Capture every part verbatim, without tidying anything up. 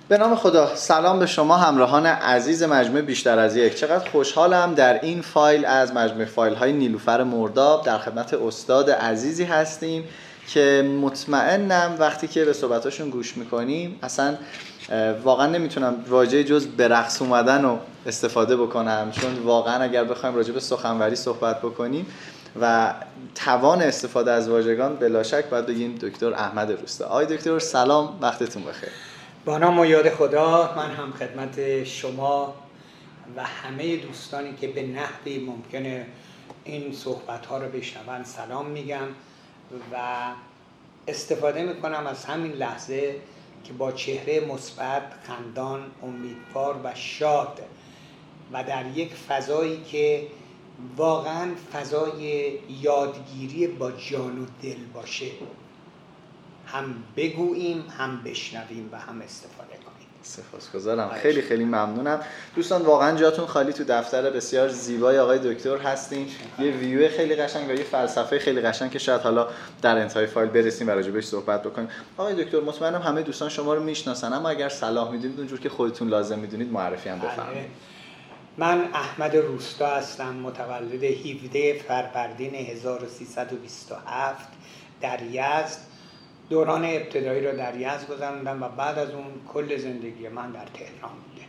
به نام خدا. سلام به شما همراهان عزیز مجموعه بیشتر از یک. چقدر خوشحالم در این فایل از مجموعه فایل های نیلوفر مرداب در خدمت استاد عزیزی هستیم که مطمئنم وقتی که به صحبتاشون گوش میکنیم اصلا واقعا نمیتونم واژه جز به رقص اومدن رو استفاده بکنم، چون واقعا اگر بخوایم راجع به سخنوری صحبت بکنیم و توان استفاده از واژگان بلا شک باید بگیم دکتر احمد روستا. آقای دکتر سلام، وقتتون بخیر. با نام و یاد خدا، من هم خدمت شما و همه دوستانی که به نحوی ممکنه این صحبت ها رو بشنون سلام میگم و استفاده میکنم از همین لحظه که با چهره مثبت، خندان، امیدوار و شاد و در یک فضایی که واقعا فضای یادگیری با جان و دل باشه هم بگوییم، هم بشنویم و هم استفاده کنیم. سپاسگزارم، خیلی خیلی ممنونم. دوستان واقعا جاتون خالی تو دفتر بسیار زیبای آقای دکتر هستین. یه ویو خیلی قشنگ و یه فلسفه خیلی قشنگ که شاید حالا در انتهای فایل برسیم و راجع بهش صحبت بکنیم. آقای دکتر مطمئنم همه دوستان شما رو میشناسن، اما اگر صلاح میدونید اونجور که خودتون لازم میدونید معرفی هم بفرمایید. من احمد روستا هستم، متولد هفدهم فروردین هزار و سیصد و بیست و هفت در یزد. دوران ابتدایی رو در یزد گذراندم و بعد از اون کل زندگی من در تهران بوده.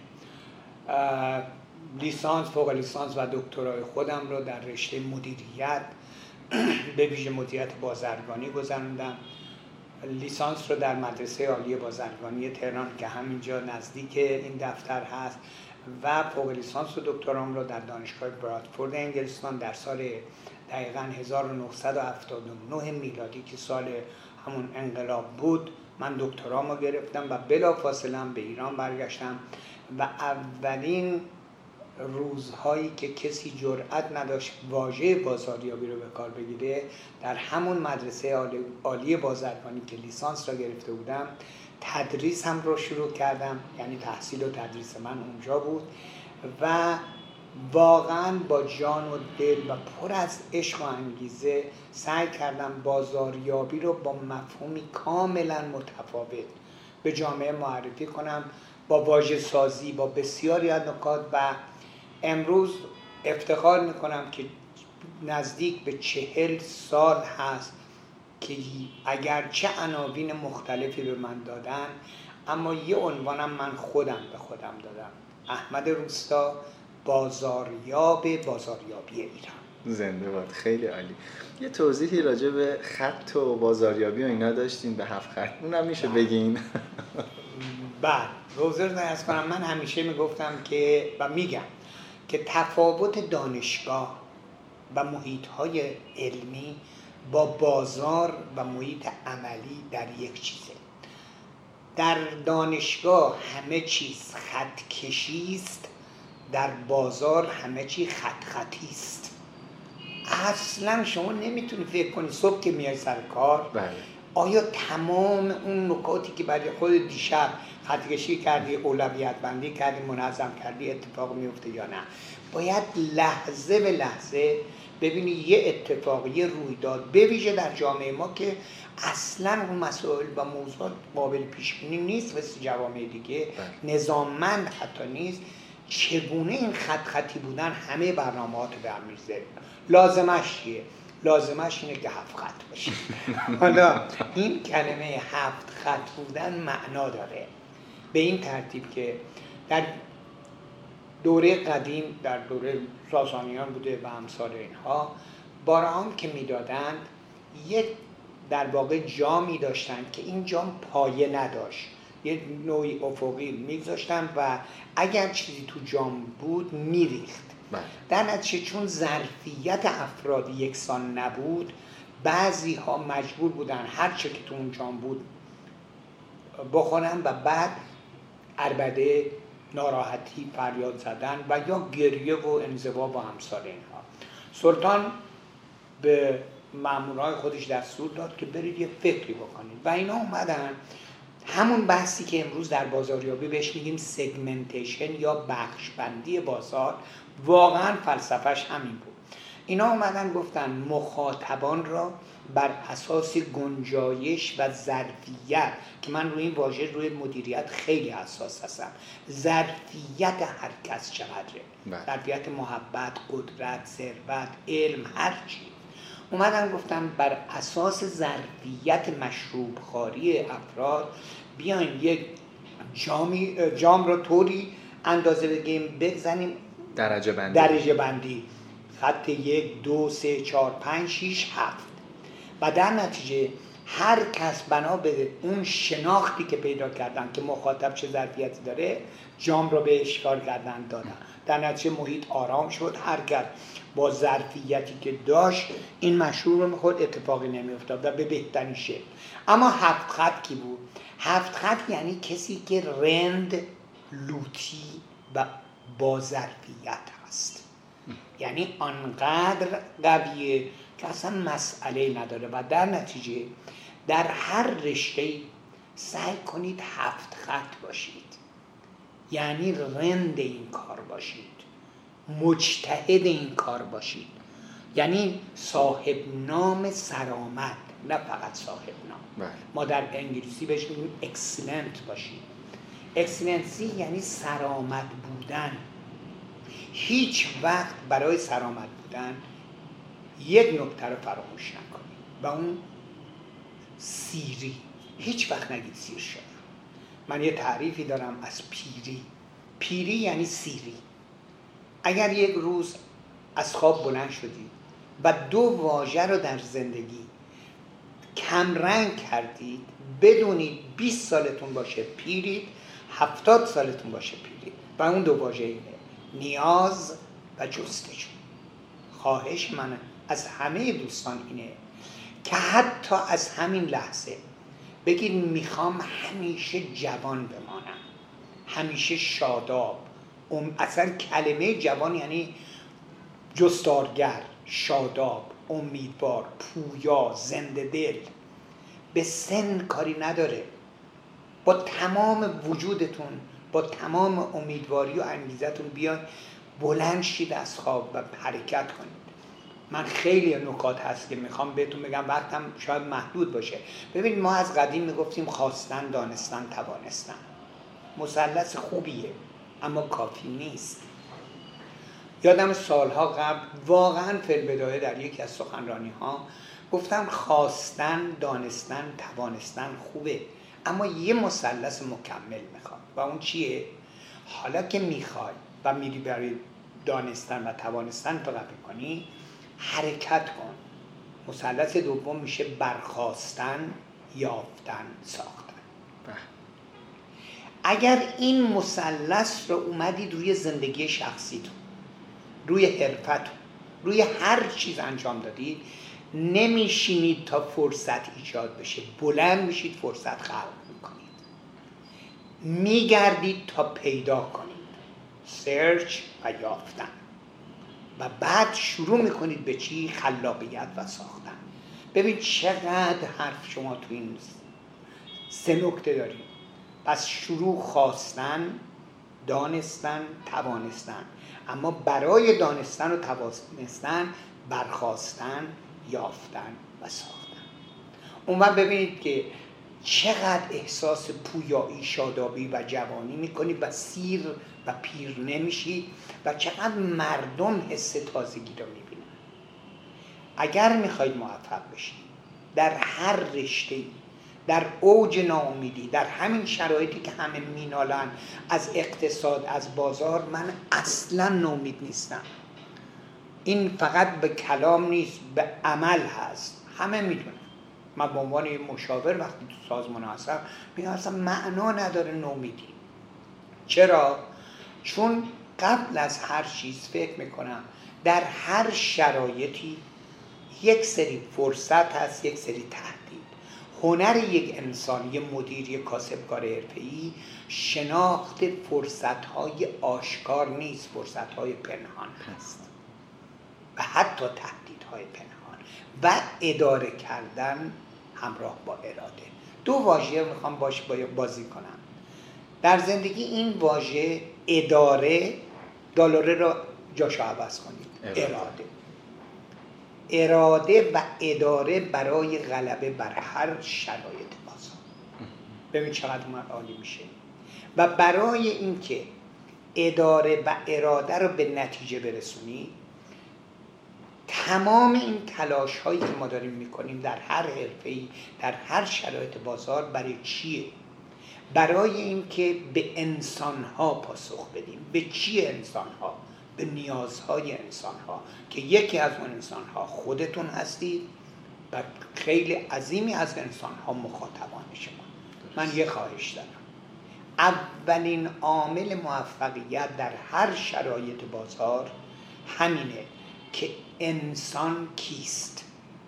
لیسانس، فوق لیسانس و دکترای خودم رو در رشته مدیریت به ویژه مدیریت بازرگانی گذراندم. لیسانس رو در مدرسه عالی بازرگانی تهران که همینجا نزدیک این دفتر هست و فوق لیسانس و دکترام رو در دانشگاه برادفورد انگلستان در سال دقیقاً هزار و نهصد و هفتاد و نه میلادی که سال همون انقلاب بود من دکترامو گرفتم و بلافاصله به ایران برگشتم و اولین روزهایی که کسی جرئت نداشت واژه بازاریابی رو به کار بگیره در همون مدرسه عالی بازرگانی که لیسانس را گرفته بودم تدریس هم رو شروع کردم، یعنی تحصیل و تدریس من اونجا بود و واقعا با جان و دل و پر از عشق و انگیزه سعی کردم بازاریابی رو با مفهومی کاملا متفاوت به جامعه معرفی کنم، با واژه سازی، با بسیاری از نکات و امروز افتخار میکنم که نزدیک به چهل سال هست که اگرچه عناوین مختلفی به من دادن اما یه عنوانم من خودم به خودم دادم: احمد روستا، بازاریاب بازاریابی ایران. زنده باد. خیلی عالی. یه توضیحی راجع به خط و بازاریابی و اینا داشتین به هفت خط، اونم میشه بگین؟ بله، روزر از کنم. من همیشه میگفتم که و میگم که تفاوت دانشگاه و محیط‌های علمی با بازار و محیط عملی در یک چیزه. در دانشگاه همه چیز خط کشی است، در بازار همه چی خط خطی است. اصلا شما نمیتونی فکر کنی صبح که میای سر کار بله. آیا تمام اون نکاتی که برای خود دیشب خط کشی کردی، اولویت بندی کردی، منظم کردی اتفاق میفته یا نه. باید لحظه به لحظه ببینی یه اتفاق، یه رویداد، به ویژه در جامعه ما که اصلا اون مسائل و موضوعات قابل پیش بینی نیست مثل جوامع دیگه، نظاممند حتی نیست، چگونه این خط خطی بودن همه برنامه‌هات برمی‌ریزه. لازمش چیه؟ لازمش اینه که هفت خط باشه. حالا این کلمه هفت خط بودن معنا داره به این ترتیب که در دوره قدیم، در دوره ساسانیان بوده و امثال اینها، بارهام که میدادند یک در واقع جامی داشتن که این جام پایه نداشت، یه نوعی افقی میگذاشتن و اگر چیزی تو جام بود میریخت. در نتیجه چون ظرفیت افراد یکسان نبود، بعضی ها مجبور بودن هر چه که تو اون جام بود بخورن و بعد عربده، ناراحتی، فریاد زدن و یا گریه و انزوا و امثال اینها. سلطان به مامورای خودش دستور داد که برید یه فکری بکنید و اینا اومدن همون بحثی که امروز در بازاریابی بهش میگیم سگمنتیشن یا بخشبندی بازار، واقعا فلسفهش همین بود. اینا اومدن گفتن مخاطبان را بر اساس گنجایش و ظرفیت، که من روی این واژه روی مدیریت خیلی حساس هستم، ظرفیت هر کس چقدره، ظرفیت محبت، قدرت، ثروت، علم، هر چی. اومدن گفتم بر اساس ظرفیت مشروب خواری افراد بیاین یک جامی جام رو طوری اندازه بگیم بزنیم درجه بندی درجه بندی خط یک، دو، سه، چهار، پنج، شیش، هفت، و در نتیجه هر کس بنا به اون شناختی که پیدا کردن که مخاطب چه ظرفیتی داره جام رو به اشکار کردن دادن. در نتیجه محیط آرام شد، هر کس با ظرفیتی که داشت این مشروب رو میخورد، اتفاقی نمیافتاد و به بهترین شکل. اما هفت خط کی بود؟ هفت خط یعنی کسی که رند، لوتی و با ظرفیت هست، یعنی آنقدر قویه که اصلا مسئله نداره. و در نتیجه در هر رشته سعی کنید هفت خط باشید، یعنی رند این کار باشید، مجتهد این کار باشید، یعنی صاحب نام سرآمد، نه فقط صاحب نام. ما در انگلیسی بهش میگیم اکسلنت باشید. اکسلنسی یعنی سرآمد بودن. هیچ وقت برای سرآمد بودن یک نکته رو فراموش نکنید و اون سیری. هیچ وقت نگید سیر شدم. من یه تعریفی دارم از پیری. پیری یعنی سیری. اگر یک روز از خواب بلند شدید و دو واژه رو در زندگی کمرنگ کردید، بدونید بیست سالتون باشه پیرید، هفتاد سالتون باشه پیرید. و اون دو واژه اینه: نیاز و جستجو. خواهش من از همه دوستان اینه که حتی از همین لحظه بگید میخوام همیشه جوان بمانم، همیشه شاداب. اصلا کلمه جوان یعنی جستارگر، شاداب، امیدوار، پویا، زنده دل. به سن کاری نداره. با تمام وجودتون، با تمام امیدواری و انگیزتون بیاین بلند شید از خواب و حرکت کنید. من خیلی نکات هست که میخوام بهتون بگم، وقتم شاید محدود باشه. ببینید ما از قدیم میگفتیم خواستن، دانستن، توانستن. مثلث خوبیه اما کافی نیست. یادم سالها قبل واقعا فی البدایه در یکی از سخنرانی ها گفتم خواستن، دانستن، توانستن خوبه اما یه مثلث مکمل میخواد. و اون چیه؟ حالا که میخوای و میری برای دانستن و توانستن تو قبول کنی، حرکت کن. مثلث دوم میشه برخاستن، یافتن، ساختن. اگر این مثلث رو اومدید روی زندگی شخصیتون، روی حرفتون، روی هر چیز انجام دادید، نمیشینید تا فرصت ایجاد بشه، بلند میشید فرصت خلق میکنید، میگردید تا پیدا کنید، سرچ و یافتن. و بعد شروع میکنید به چی؟ خلاقیت و ساختن. ببین چقدر حرف شما تو این سه نکته دارید. پس شروع خواستن، دانستن، توانستن، اما برای دانستن و توانستن برخاستن، یافتن و ساختن. اون وقت ببینید که چقدر احساس پویایی، شادابی و جوانی میکنید و سیر و پیر نمیشید و چقدر مردم حس تازگی رو میبینن. اگر میخواید موفق بشید در هر رشته‌ای، در اوج ناامیدی، در همین شرایطی که همه مینالن از اقتصاد، از بازار، من اصلا ناامید نیستم. این فقط به کلام نیست، به عمل هست. همه میدونن. من به عنوان یه مشاور وقتی تو سازمان هستم میگم اصلا معنا نداره ناامیدی. چرا؟ چون قبل از هر چیز فکر میکنم در هر شرایطی یک سری فرصت هست، یک سری تهدید. هنر یک انسان، یک مدیر، یک کاسبکار حرفه‌ای شناخت فرصت‌های آشکار نیست، فرصت‌های پنهان هست و حتی تهدیدهای پنهان و اداره کردن همراه با اراده. دو واژه میخوام باش بازی کنم در زندگی. این واژه اداره، دلاره رو جاشو عوض کنید، اراده. اراده و اداره برای غلبه بر هر شرایط بازار. ببین چقدر عالی میشه. و برای اینکه اداره و اراده رو به نتیجه برسونی، تمام این تلاش هایی که ما داریم میکنیم در هر حرفه‌ای، در هر شرایط بازار، برای چیه؟ برای اینکه به انسان ها پاسخ بدیم. به چی انسان ها؟ به نیازهای انسان ها، که یکی از اون انسان ها خودتون هستید و خیلی عظیمی از انسان ها مخاطبان شما. من یه خواهش دارم، اولین عامل موفقیت در هر شرایط بازار همینه که انسان کیست.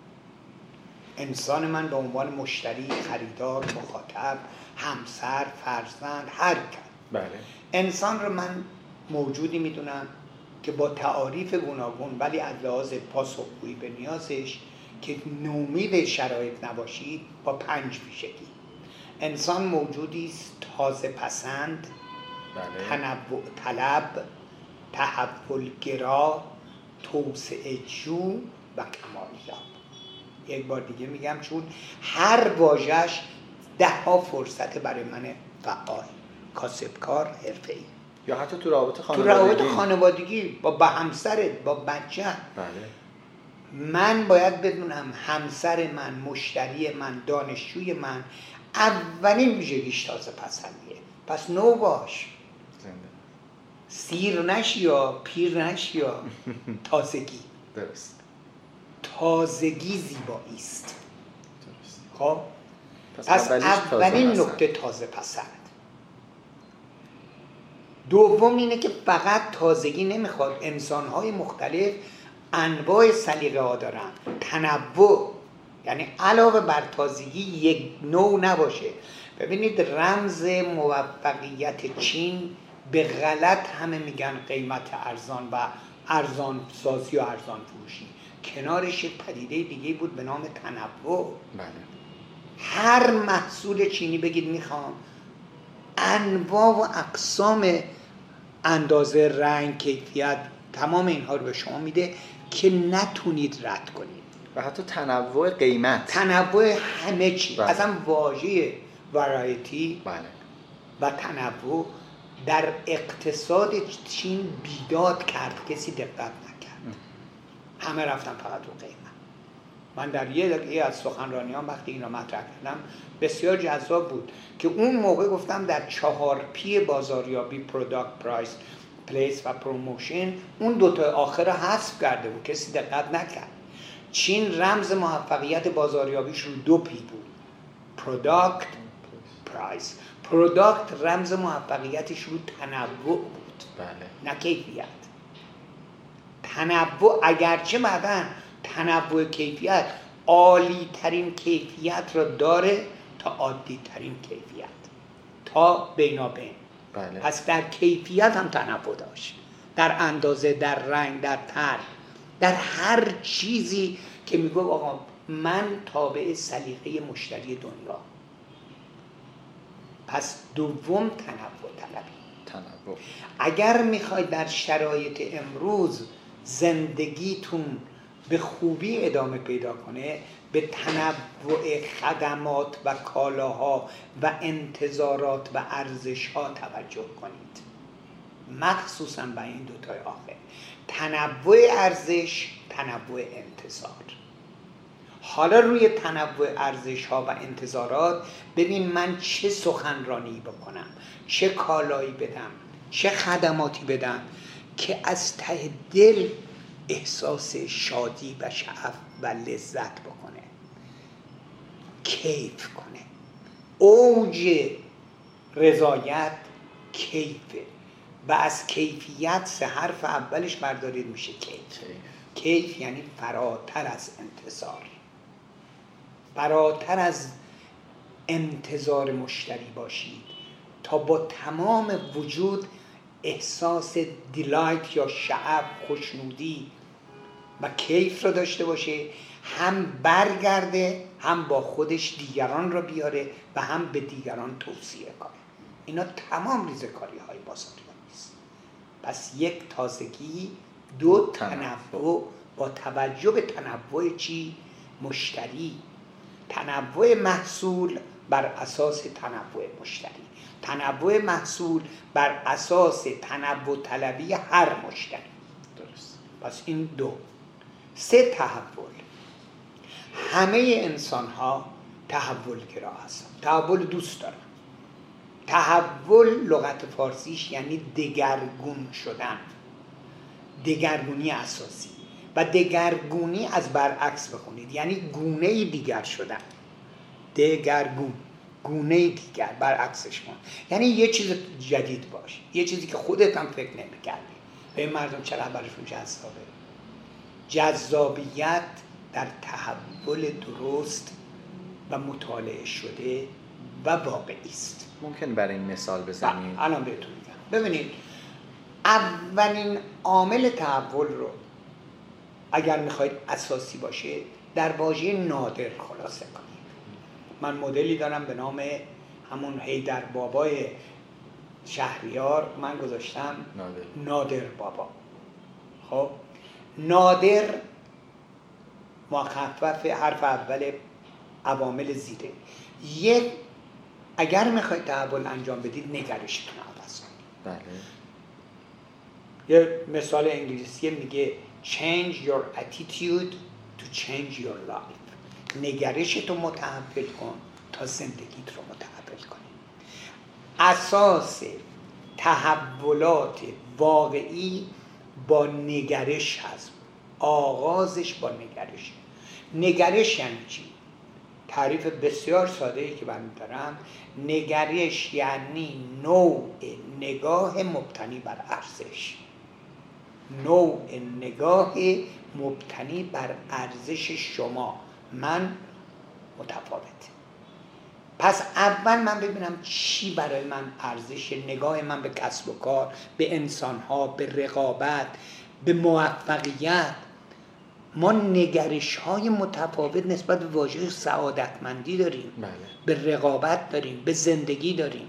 انسان من به عنوان مشتری، خریدار، مخاطب، همسر، فرزند، هر کس. بله. انسان رو من موجودی میدونم که با تعاریف گوناگون ولی از لحاظ پاسخگویی به نیازش که نومید شرایط نباشید با پنج ویژگی. انسان موجودی است تازه پسند، بله. تنوع طلب، تحول گرا، توسعه جو و کمالیاب. یک بار دیگه میگم، چون هر واژه‌اش ده ها فرصت برای من فعال، کاسبکار، حرفه‌ای، یا حتی تو رابطه تو خانوادگی. رابطه خانوادگی با با همسرت، با بچه. بله. من باید بدونم همسر من، مشتری من، دانشجوی من اولین ویژگیش تازه پسندیه. پس نو باش، زنده. سیر نشی یا پیر نشی یا تازگی. درست. تازگی زیبایی است. درست. خب پس, پس اولین نکته تازه پسند. دوم اینه که فقط تازگی نمیخواد، انسان‌های مختلف انواع سلیقه ها دارن، تنوع، یعنی علاوه بر تازگی یک نوع نباشه. ببینید رمز موفقیت چین به غلط همه میگن قیمت ارزان و ارزان سازی و ارزان فروشی، کنارش یک پدیده دیگه بود به نام تنوع. بله. هر محصول چینی بگید میخوام، انواع و اقسام اندازه، رنگ، کیفیت، تمام اینها رو به شما میده که نتونید رد کنید. و حتی تنوع قیمت، تنوع همه چی. بله. اصلا واژه ورایتی بله. و تنوع در اقتصاد چین بیداد کرد، کسی دقت نکرد. همه رفتن فقط رو قیمت. من در یه دقیقه از سخنرانیام وقتی این رو مطرح کردم بسیار جذاب بود که اون موقع گفتم در چهار پی بازاریابی، پروداکت، پرایس، پلیس و پروموشن، اون دوتا آخر رو حذف کرده بود، کسی دقت نکرد. چین رمز موفقیت بازاریابیش رو دو پی بود، پروداکت، پرایس. پروداکت رمز موفقیتش رو تنوع بود، بله. نه کیفیت. تنوع، اگرچه بعدن تنوع کیفیت عالی ترین کیفیت را داره تا عادی ترین کیفیت، تا بینابین. بله. پس در کیفیت هم تنوع داشت، در اندازه، در رنگ، در طرح، در هر چیزی که میگه آقا من تابع سلیقه مشتری دنیا. پس دوم تنوع طلبی. تنوع. اگر میخواید در شرایط امروز زندگیتون به خوبی ادامه پیدا کنه، به تنوع خدمات و کالاها و انتظارات و ارزش‌ها توجه کنید، مخصوصاً به این دوتای آخر، تنوع ارزش، تنوع انتظار. حالا روی تنوع ارزش‌ها و انتظارات ببین من چه سخنرانی بکنم، چه کالایی بدم، چه خدماتی بدم که از ته دل احساس شادی و شعف و لذت بکنه، کیف کنه. اوج رضایت کیفه و از کیفیت سه حرف اولش بردارید میشه کیف. کیف. کیف یعنی فراتر از انتظار، فراتر از انتظار مشتری باشید تا با تمام وجود احساس دیلایت یا شعف، خوشنودی و کیف را داشته باشه، هم برگرده، هم با خودش دیگران را بیاره و هم به دیگران توصیه کنه. اینا تمام ریزکاری های بازاریابی است. پس یک تازگی، دو تنوع با توجه به تنوع چی؟ مشتری. تنوع محصول بر اساس تنوع مشتری، تنوع محصول بر اساس تنوع طلبی هر مشتری. درست. پس این دو. سه، تحول. همه انسان ها تحول گرا هستن، تحول دوست دارن. تحول لغت فارسیش یعنی دگرگون شدن، دگرگونی اساسی. و دگرگونی از برعکس بخونید یعنی گونه دیگر شدن. دگرگون، گونه دیگر، برعکسش کن، یعنی یه چیز جدید باشه، یه چیزی که خودت هم فکر نمی‌کردی. به این مردم چقدر براشون جذابه. جذابیت در تحول درست و مطالعه شده و واقعی است. ممکن برای این مثال بزنید؟ الان بهتون میگم. ببینید، اولین عامل تحول رو اگر میخواید اساسی باشه در واژه نادر خلاصه کنید. من مدلی دارم به نام همون حیدر بابای شهریار، من گذاشتم نادر, نادر بابا. خب نادر مخفف حرف اول عوامل زیره. یک، اگر میخواید تحول انجام بدید نگرشتون عوض کنید. بله. یه مثال انگلیسی میگه change your attitude to change your life. نگرشتو متحول کن تا زندگیت رو متحول کنی. اساس تحولات واقعی با نگرش هست. آغازش با نگرش. نگرش یعنی چی؟ تعریف بسیار ساده‌ای که من دارم، نگرش یعنی نوع نگاه مبتنی بر ارزش. نوع نگاه مبتنی بر ارزش شما، من متفاوته. پس اول من ببینم چی برای من ارزش، نگاه من به کسب و کار، به انسان‌ها، به رقابت، به موفقیت. ما نگرش‌های متفاوت نسبت به واژه سعادتمندی داریم. بله. به رقابت داریم، به زندگی داریم.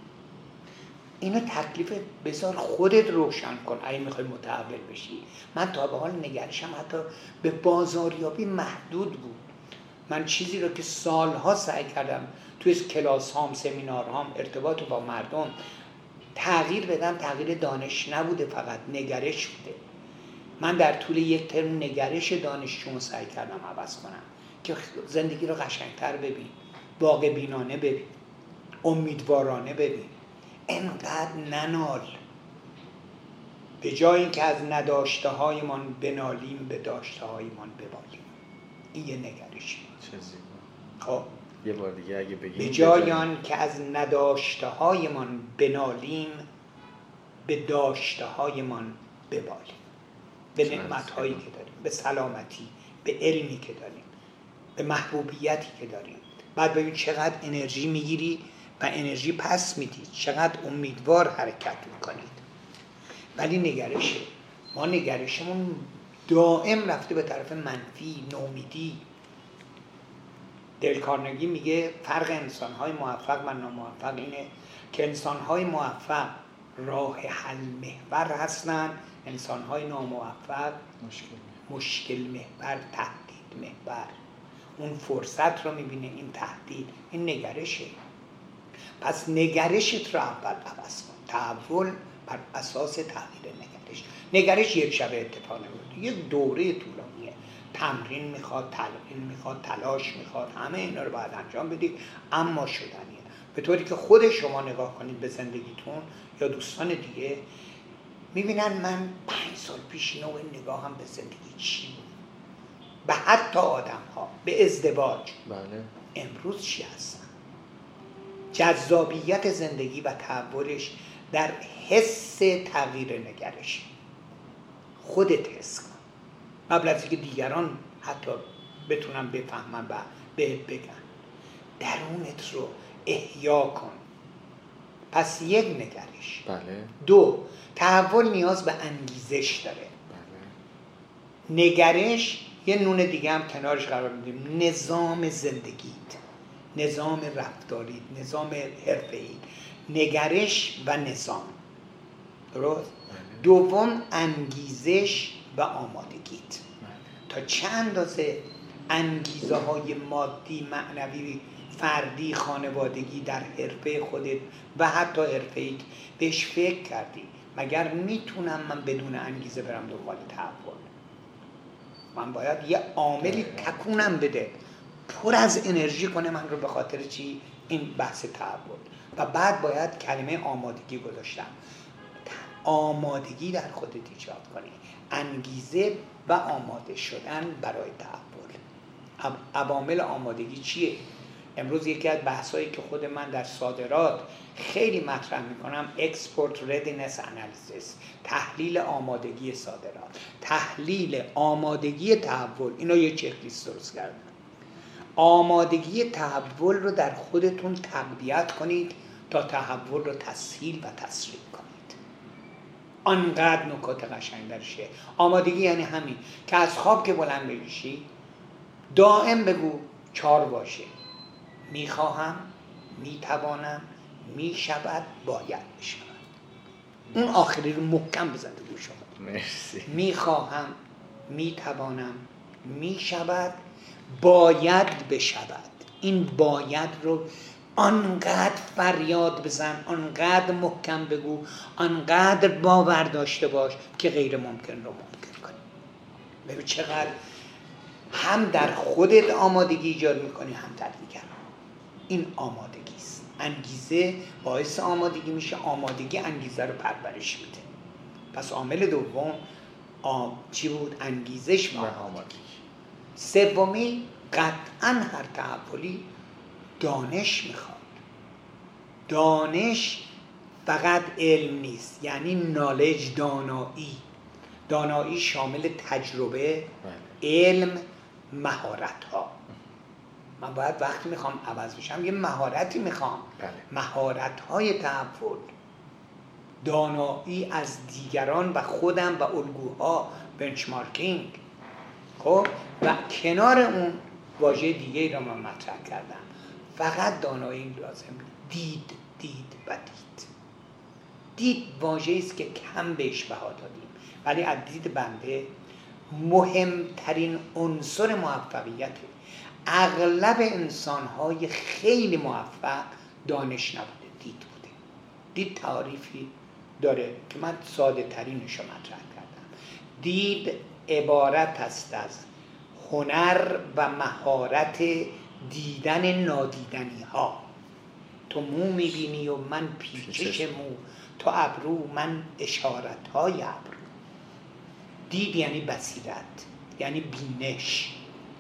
اینو تکلیف بذار خودت روشن کن اگه میخوای متحول بشی. من تا به حال نگرشم حتی به بازاریابی محدود بود. من چیزی رو که سالها سعی کردم توی کلاس هام، سمینار هام، ارتباط با مردم تغییر بدم، تغییر دانش نبوده، فقط نگرش بوده. من در طول یک ترم نگرش دانشجویان سعی کردم عوض کنم که زندگی رو قشنگتر ببین، واقع بینانه ببین، امیدوارانه ببین. انقدر ننال. به جای اینکه از نداشته هایمان بنالیم، به داشته هایمان ببالیم. این یه نگرشی. چه زیبا. خب یه بار دیگه اگه بگیم. به جای آن که از نداشته هایمان بنالیم، به داشته هایمان ببالیم. به نعمت هایی که داریم، به سلامتی، به علمی که داریم، به محبوبیتی که داریم. بعد ببین چقدر انرژی میگیری و انرژی پس میدید، چقدر امیدوار حرکت میکنید. ولی نگرشه، ما نگرشمون دائم رفته به طرف منفی، نومیدی. دل کارنگی میگه فرق انسان‌های موفق و ناموفق اینه که انسان‌های موفق راه حل محور هستن، انسان‌های ناموفق مشکل مشکل محور، تهدید محور. اون فرصت رو میبینه، این تهدید، این نگرشه. پس نگرشت رو اول عوض کن. تحول بر اساس تغییر نگرش. نگرش یک شبه اتفاق نمیفته، یک دوره طولانیه. تمرین میخواد، تلقین میخواد، تلاش میخواد، همه اینا رو باید انجام بدید، اما شدنیه. به طوری که خود شما نگاه کنید به زندگیتون یا دوستان دیگه، میبینن من پنج سال پیش نوع نگاهم به زندگی چی بود، به حتی آدم ها، به ازدواج. بله. امروز چی هستن؟ جذابیت زندگی و تحولش در حس تغییر نگرش. خودت حس کن قبل از اینکه دیگران حتی بتونن بفهمن و بهت بگن. درونت رو احیا کن. پس یک، نگرش. بله. دو، تحول نیاز به انگیزش داره. بله. نگرش یه نون دیگه هم کنارش قرار میدیم، نظام زندگیت، نظام رفتاریت، نظام حرفه‌ای. نگرش و نظام. درست؟ بله. دوم انگیزش و آمادگیت. بله. تا چه اندازه انگیزه های مادی، معنوی، فردی، خانوادگی در حرفه خودت و حتی حرفه‌ایت بهش فکر کردی؟ مگر میتونم من بدون انگیزه برم دنبال تحول؟ من باید یه عاملی تکونم بده، پر از انرژی کنه من رو به خاطر چی؟ این بحث تحول. و بعد باید کلمه آمادگی گذاشتم. آمادگی در خودت ایجاد کنی، انگیزه و آماده شدن برای تحول. عوامل آمادگی چیه؟ امروز یکی از بحثایی که خود من در صادرات خیلی مطرح میکنم Export Readiness Analysis، تحلیل آمادگی صادرات، تحلیل آمادگی تحول. اینا یه چک لیست درست کردم. آمادگی تحول رو در خودتون تقویت کنید تا تحول رو تسهیل و تسریع کنید. آنقدر نکات قشنگ درشه. آمادگی یعنی همین که از خواب که بلند بشی دائم بگو چهار واژه: میخواهم، میتوانم، میشود، باید بشود. اون آخری رو محکم بزن تو گوش خود. مرسی. میخواهم، میتوانم، میشود، باید بشود. این باید رو آنقدر فریاد بزن، آنقدر محکم بگو، آنقدر باور داشته باش که غیر ممکن رو ممکن کنی. ببین چقدر هم در خودت آمادگی ایجاد میکنی هم در دیگران. این آمادگی است. انگیزه باعث آمادگی میشه، آمادگی انگیزه رو پرورش میده. پس عامل دوم آم... چی بود؟ انگیزش و آمادگی. سومی قطعا هر تحولی دانش میخواد. دانش فقط علم نیست، یعنی نالج، دانایی. دانایی شامل تجربه، علم، مهارت ها. من باید وقتی میخوام عوض بشم یه مهارتی میخوام. مهارت های تحول، دانایی از دیگران و خودم و الگوها، بنچمارکینگ. خب و کنار اون واژه دیگه را من مطرح کردم، فقط دانایی لازم. دید، دید و دید. دید واژه‌ای است که کم بهش بها دادیم، ولی از دید بنده مهمترین عنصر موفقیته. اغلب انسان‌های خیلی موفق دانش نبوده، دید بوده. دید تعریفی داره که من ساده ترینش رو مطرح کردم. دید عبارت است از هنر و مهارت دیدن نادیدنی ها. تو مو میبینی و من پیچش مو، تو ابرو من اشارت های ابرو. دید یعنی بصیرت، یعنی بینش،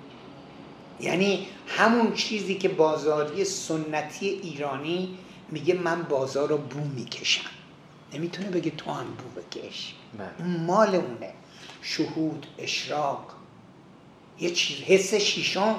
یعنی همون چیزی که بازاری سنتی ایرانی میگه من بازار رو بو میکشم، نمیتونه بگه تو هم بو بکش. اون مال اونه. شهود، اشراق، یه چیز، حس شیشم.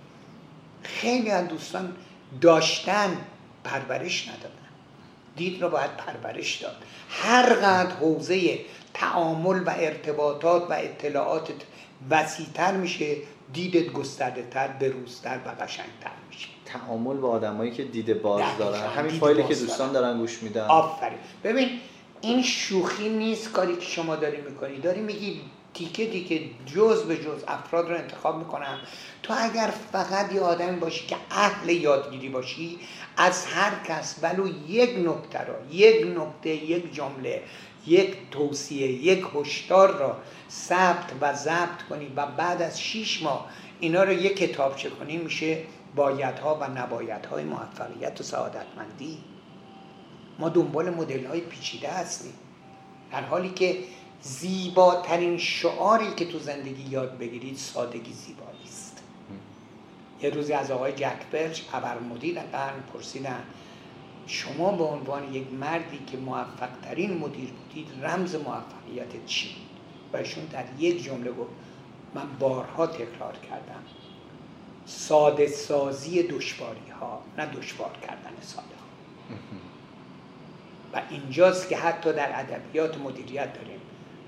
خیلی از دوستان داشتن، پرورش ندادن. دید رو باید پرورش داد. هر قدر حوزه تعامل و ارتباطات و اطلاعات وسیع‌تر میشه، دیدت گسترده تر، بروزتر و قشنگتر میشه. تعامل با آدمایی که دید باز دارن، همین فایلی که دوستان دارن. دارن گوش میدن. آفرین. ببین این شوخی نیست کاری که شما داری میکنی. داری میگی تیکه تیکه، جز به جز افراد رو انتخاب میکنم. تو اگر فقط یه آدمی باشی که اهل یادگیری باشی، از هر کس ولو یک نکته را، یک نکته، یک جمله، یک توصیه، یک هشدار را ثبت و ضبط کنی و بعد از شش ماه اینا رو یک کتابچه کنی، میشه بایدها و نبایدهای موفقیت و سعادتمندی. ما دنبال مدل‌های پیچیده هستیم، در حالی که زیباترین شعاری که تو زندگی یاد بگیرید سادگی زیبایی است. یه روزی از آقای جک برچ، ابر مدیر قرن، پرسیدن شما به عنوان یک مردی که موفق ترین مدیر بودید رمز موفقیت چی بود؟ و ایشون در یک جمله گفت، من بارها تکرار کردم، ساده سازی دشواری ها، نه دشوار کردن ساده ها. و اینجاست که حتی در ادبیات مدیریت داریم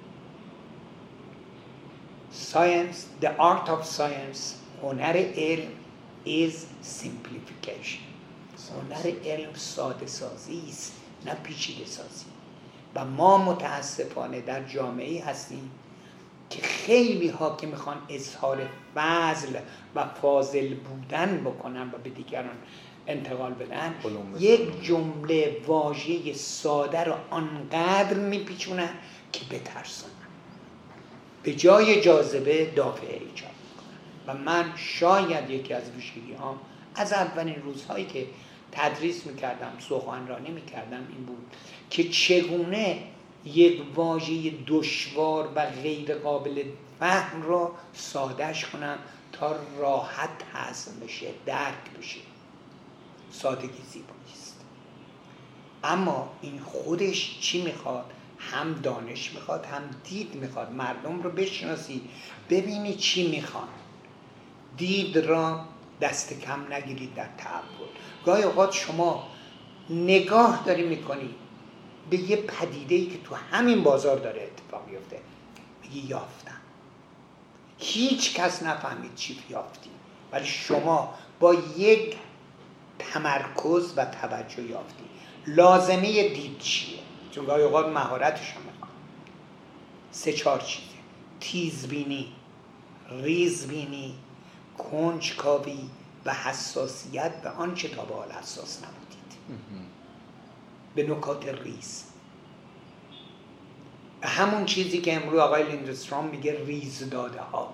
science, the art of science، هنر علم is simplification. هنر علم ساده سازی است، نه پیچیده سازی. و ما متاسفانه در جامعه‌ای هستیم که خیلی ها که میخوان اظهار فضل و فاضل بودن بکنن و به دیگران انتقال بدن، یک جمله واژه ساده رو آنقدر میپیچونن که بترسونن، به جای جاذبه دافعه ایجاد میکنن. و من شاید یکی از ویژگی ها از اولین روزهایی که تدریس میکردم، سخنرانی میکردم این بود که چگونه یک واژه دشوار و غیر قابل فهم رو سادهش کنم تا راحت هضم بشه، درک بشه. سادگی زیبایی است، اما این خودش چی میخواد؟ هم دانش میخواد، هم دید میخواد. مردم رو بشناسی، ببینی چی میخوان. دید را دست کم نگیرید در تعامل. گاهی اوقات شما نگاه داری میکنی به یه پدیده‌ای که تو همین بازار داره اتفاق میفته، میگی یافتم. هیچ کس نفهمید چی یافتی، ولی شما با یک تمرکز و توجه یافتی. لازمه دید چیه؟ چون گاهی اوقات مهارتش هم میخواد. سه چهار چیزه: تیزبینی، ریزبینی، کنجکاوی و حساسیت به آنچه تا به حال حساس نبودید، به نکات ریز. همون چیزی که امروز آقای لیندسترام میگه ریز داده ها،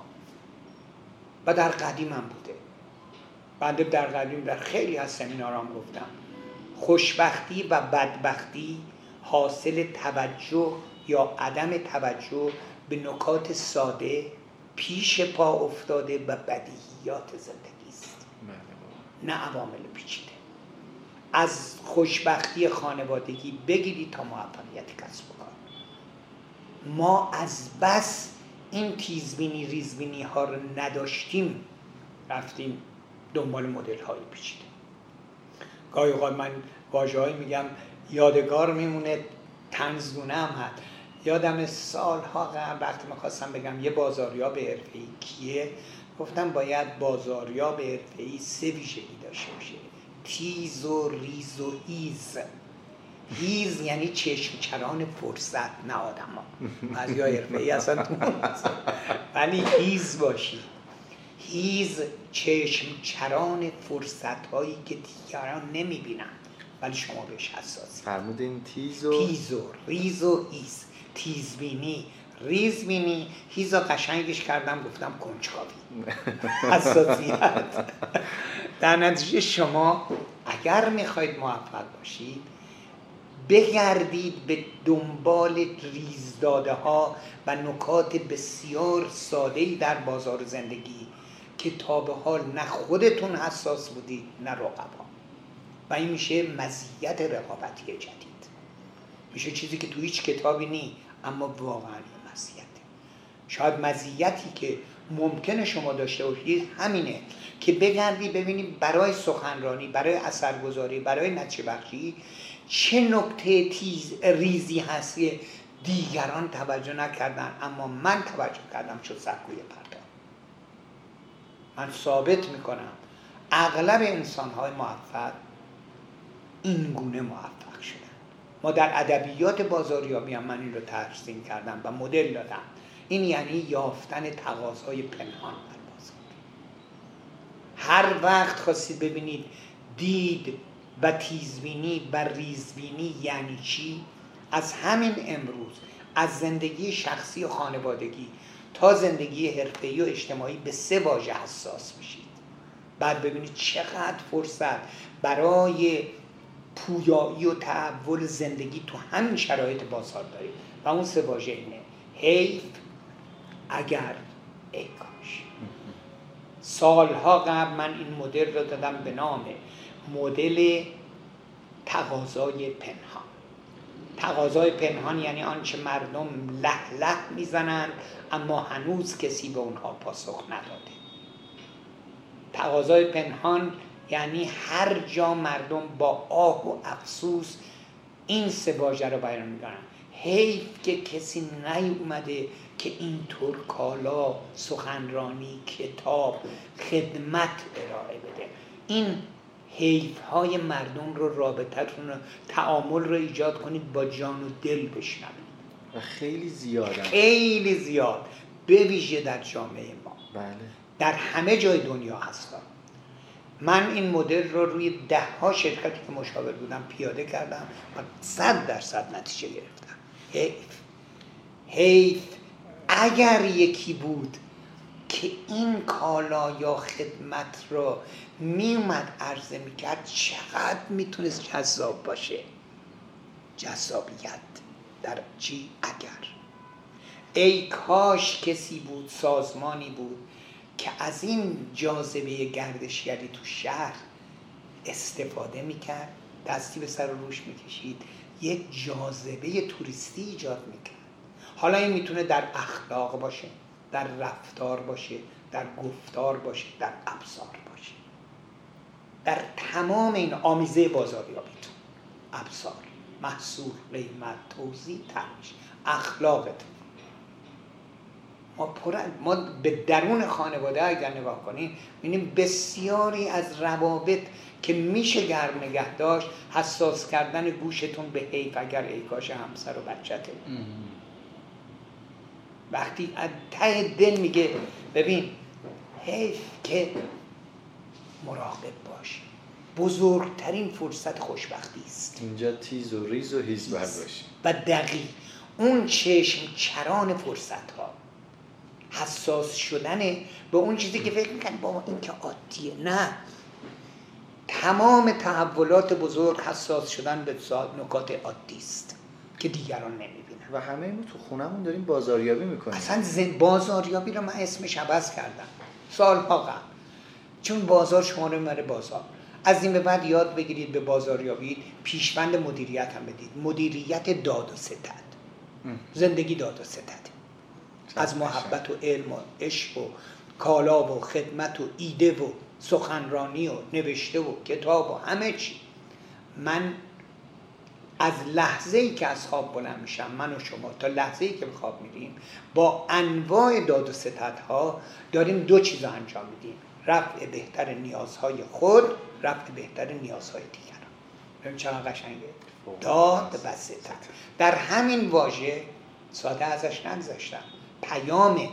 و در قدیم هم بوده. بنده در قدیم در خیلی از سمینارام گفتم خوشبختی و بدبختی حاصل توجه یا عدم توجه به نکات ساده پیش پا افتاده و بدیهیات زندگی است، نه عوامل پیچیده. از خوشبختی خانوادگی بگیرید تا موفقیت کسب و کار. ما از بس این تیزبینی ریزبینی ها رو نداشتیم، رفتیم دنبال مدل های پیچیده. گاهی اوقات من واژه‌ای میگم یادگار میمونه، طنزگونه هم هست. یادم سالها قبل وقتی میخواستم بگم یه بازاریاب حرفه‌ای کیه، گفتم باید بازاریاب حرفه‌ای سه ویژگی داشته باشه: تیز و ریز و هیز. هیز یعنی چشمچران فرصت، نه آدم ها. از یا حرفه‌ای اصلا تو ولی هیز باشی. هیز چشمچران فرصت هایی که دیگران نمیبینن ولی شما بهش حساسی. فرمودین تیز و تیز و ریز و هیز. تیزبینی، ریزبینی، هیز و قشنگش کردم گفتم کنجکاوی، حساسیت. در نتیجه شما اگر میخواید موفق باشید بگردید به دنبال ریزداده ها و نکات بسیار ساده‌ای در بازار زندگی که تا به حال نه خودتون حساس بودید نه رقبا. و این میشه مزیت رقابتی جدید، میشه چیزی که تو هیچ کتابی نی، اما واقعا یه مزیته. شاید مزیتی که ممکنه شما داشته باشید همینه که بگردی ببینی برای سخنرانی، برای اثرگذاری، برای نتیجه بخشی چه نکته تیز ریزی هست که دیگران توجه نکردن اما من توجه کردم، شد سکوی پرده. من ثابت میکنم اغلب انسان‌های موفق این گونه موفق شدن. ما در ادبیات بازاریابی هم من این رو ترسیم کردم و مدل دادم. این یعنی یافتن تقاضای پنهان در بازار. هر وقت خواستید ببینید دید و تیزبینی و ریزبینی یعنی چی، از همین امروز از زندگی شخصی و خانوادگی تا زندگی حرفه‌ای و اجتماعی به سه واژه حساس بشید. بعد ببینید چقدر فرصت برای پویایی و تحول زندگی تو همین شرایط بازار دارید. و اون سه واژه اینه: حیف، اگر، ای کاش. سالها قبل من این مدل رو دادم به نام مدل تقاضای پنهان. تقاضای پنهان یعنی آنچه مردم له له میزنن اما هنوز کسی به اونها پاسخ نداده. تقاضای پنهان یعنی هر جا مردم با آه و افسوس این سه واژه رو بیان میکنن: حیف که کسی نیومده که اینطور کالا، سخنرانی، کتاب، خدمت ارائه بده. این حیف های مردم رو، رابطتون رو، تعامل رو ایجاد کنید، با جان و دل بشنوید. و خیلی زیادن، خیلی زیاد. به ویژه در جامعه ما. بله. در همه جای دنیا هستن. من این مدل رو روی ده ها شرکتی که مشاور بودم پیاده کردم و صد درصد نتیجه گرفتم. حیف حیف اگر یکی بود که این کالا یا خدمت رو می اومد عرضه می کرد، چقدر میتونست جذاب باشه. جذابیت در چی؟ اگر ای کاش کسی بود، سازمانی بود که از این جاذبه گردشگری تو شهر استفاده میکرد، دستی به سر و روش میکشید، یک جاذبه توریستی ایجاد میکرد. حالا این میتونه در اخلاق باشه، در رفتار باشه، در گفتار باشه، در ابزار باشه، در تمام این آمیزه بازاریابیتون، ابزار، محصول، قیمت، توزیع، تمش، اخلاقتون. ما پرن ما به درون خانواده اگر نگاه کنیم می‌بینیم بسیاری از روابط که میشه گرم نگه داشت، حساس کردن گوشتون به حیف اگر ای کاش همسر و بچته. وقتی از ته دل میگه ببین حیف که مراقب باش، بزرگترین فرصت خوشبختی است. اینجا تیز و ریز و هیز برداشت و دقیق اون چشم چران فرصت ها، حساس شدن به اون چیزی که فکر میکنی بابا این که عادیه. نه، تمام تحولات بزرگ حساس شدن به نکات عادی است که دیگران نمیبینن. و همه ما تو خونمون داریم بازاریابی میکنیم. اصلا زن... بازاریابی رو من اسمش عوض کردم سالها قبل، چون بازار شما رو میبره بازار. از این به بعد یاد بگیرید به بازاریابی پیشوند مدیریت هم بدید. مدیریت داد و ستد، زندگی داد و ستد، از محبت و علم و عشق و کالا و خدمت و ایده و سخنرانی و نوشته و کتاب و همه چی. من از لحظه ای که از خواب بلند میشم، من و شما تا لحظه ای که به خواب میریم، با انواع داد و ستدها داریم دو چیز انجام میدیم: رفع بهتر نیازهای خود، رفع بهتر نیازهای دیگران. ببین چقدر قشنگه، داد و ستد. در همین واژه ساده ازش نگذاشتم، پیام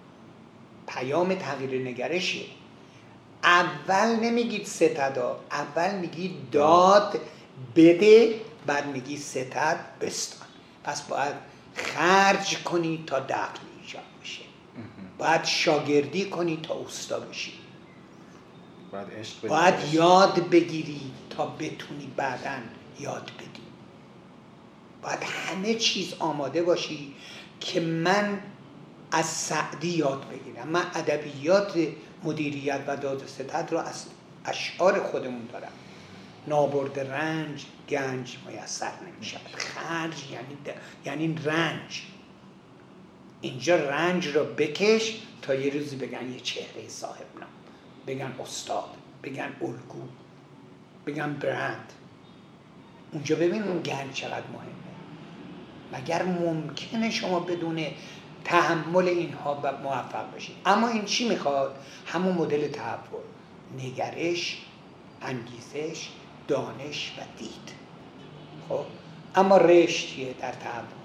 پیام تغییر نگرشه. اول نمیگید ستدا، اول میگید داد بده، بعد میگی ستد بستان. پس باید خرج کنی تا دخل ایجاد بشه، باید شاگردی کنی تا اوستا بشی، باید عشق بدی، باید یاد بگیری تا بتونی بعداً یاد بدی، باید همه چیز آماده باشی که من از سعدی یاد بگیرم. من ادبیات مدیریت و داد و ستد رو از اشعار خودمون دارم. نابرد رنج گنج میسر نمیشود. خرج یعنی د... یعنی رنج. اینجا رنج رو بکش تا یه روزی بگن یه چهره صاحب نام، بگن استاد، بگن الگو، بگن برند. اونجا ببین اون گنج چقدر مهمه. مگر ممکنه شما بدون تحمل اینها موفق بشید؟ اما این چی میخواد؟ همون مدل تحول، نگرش، انگیزش، دانش و دید. خب اما رشتیه در تحول،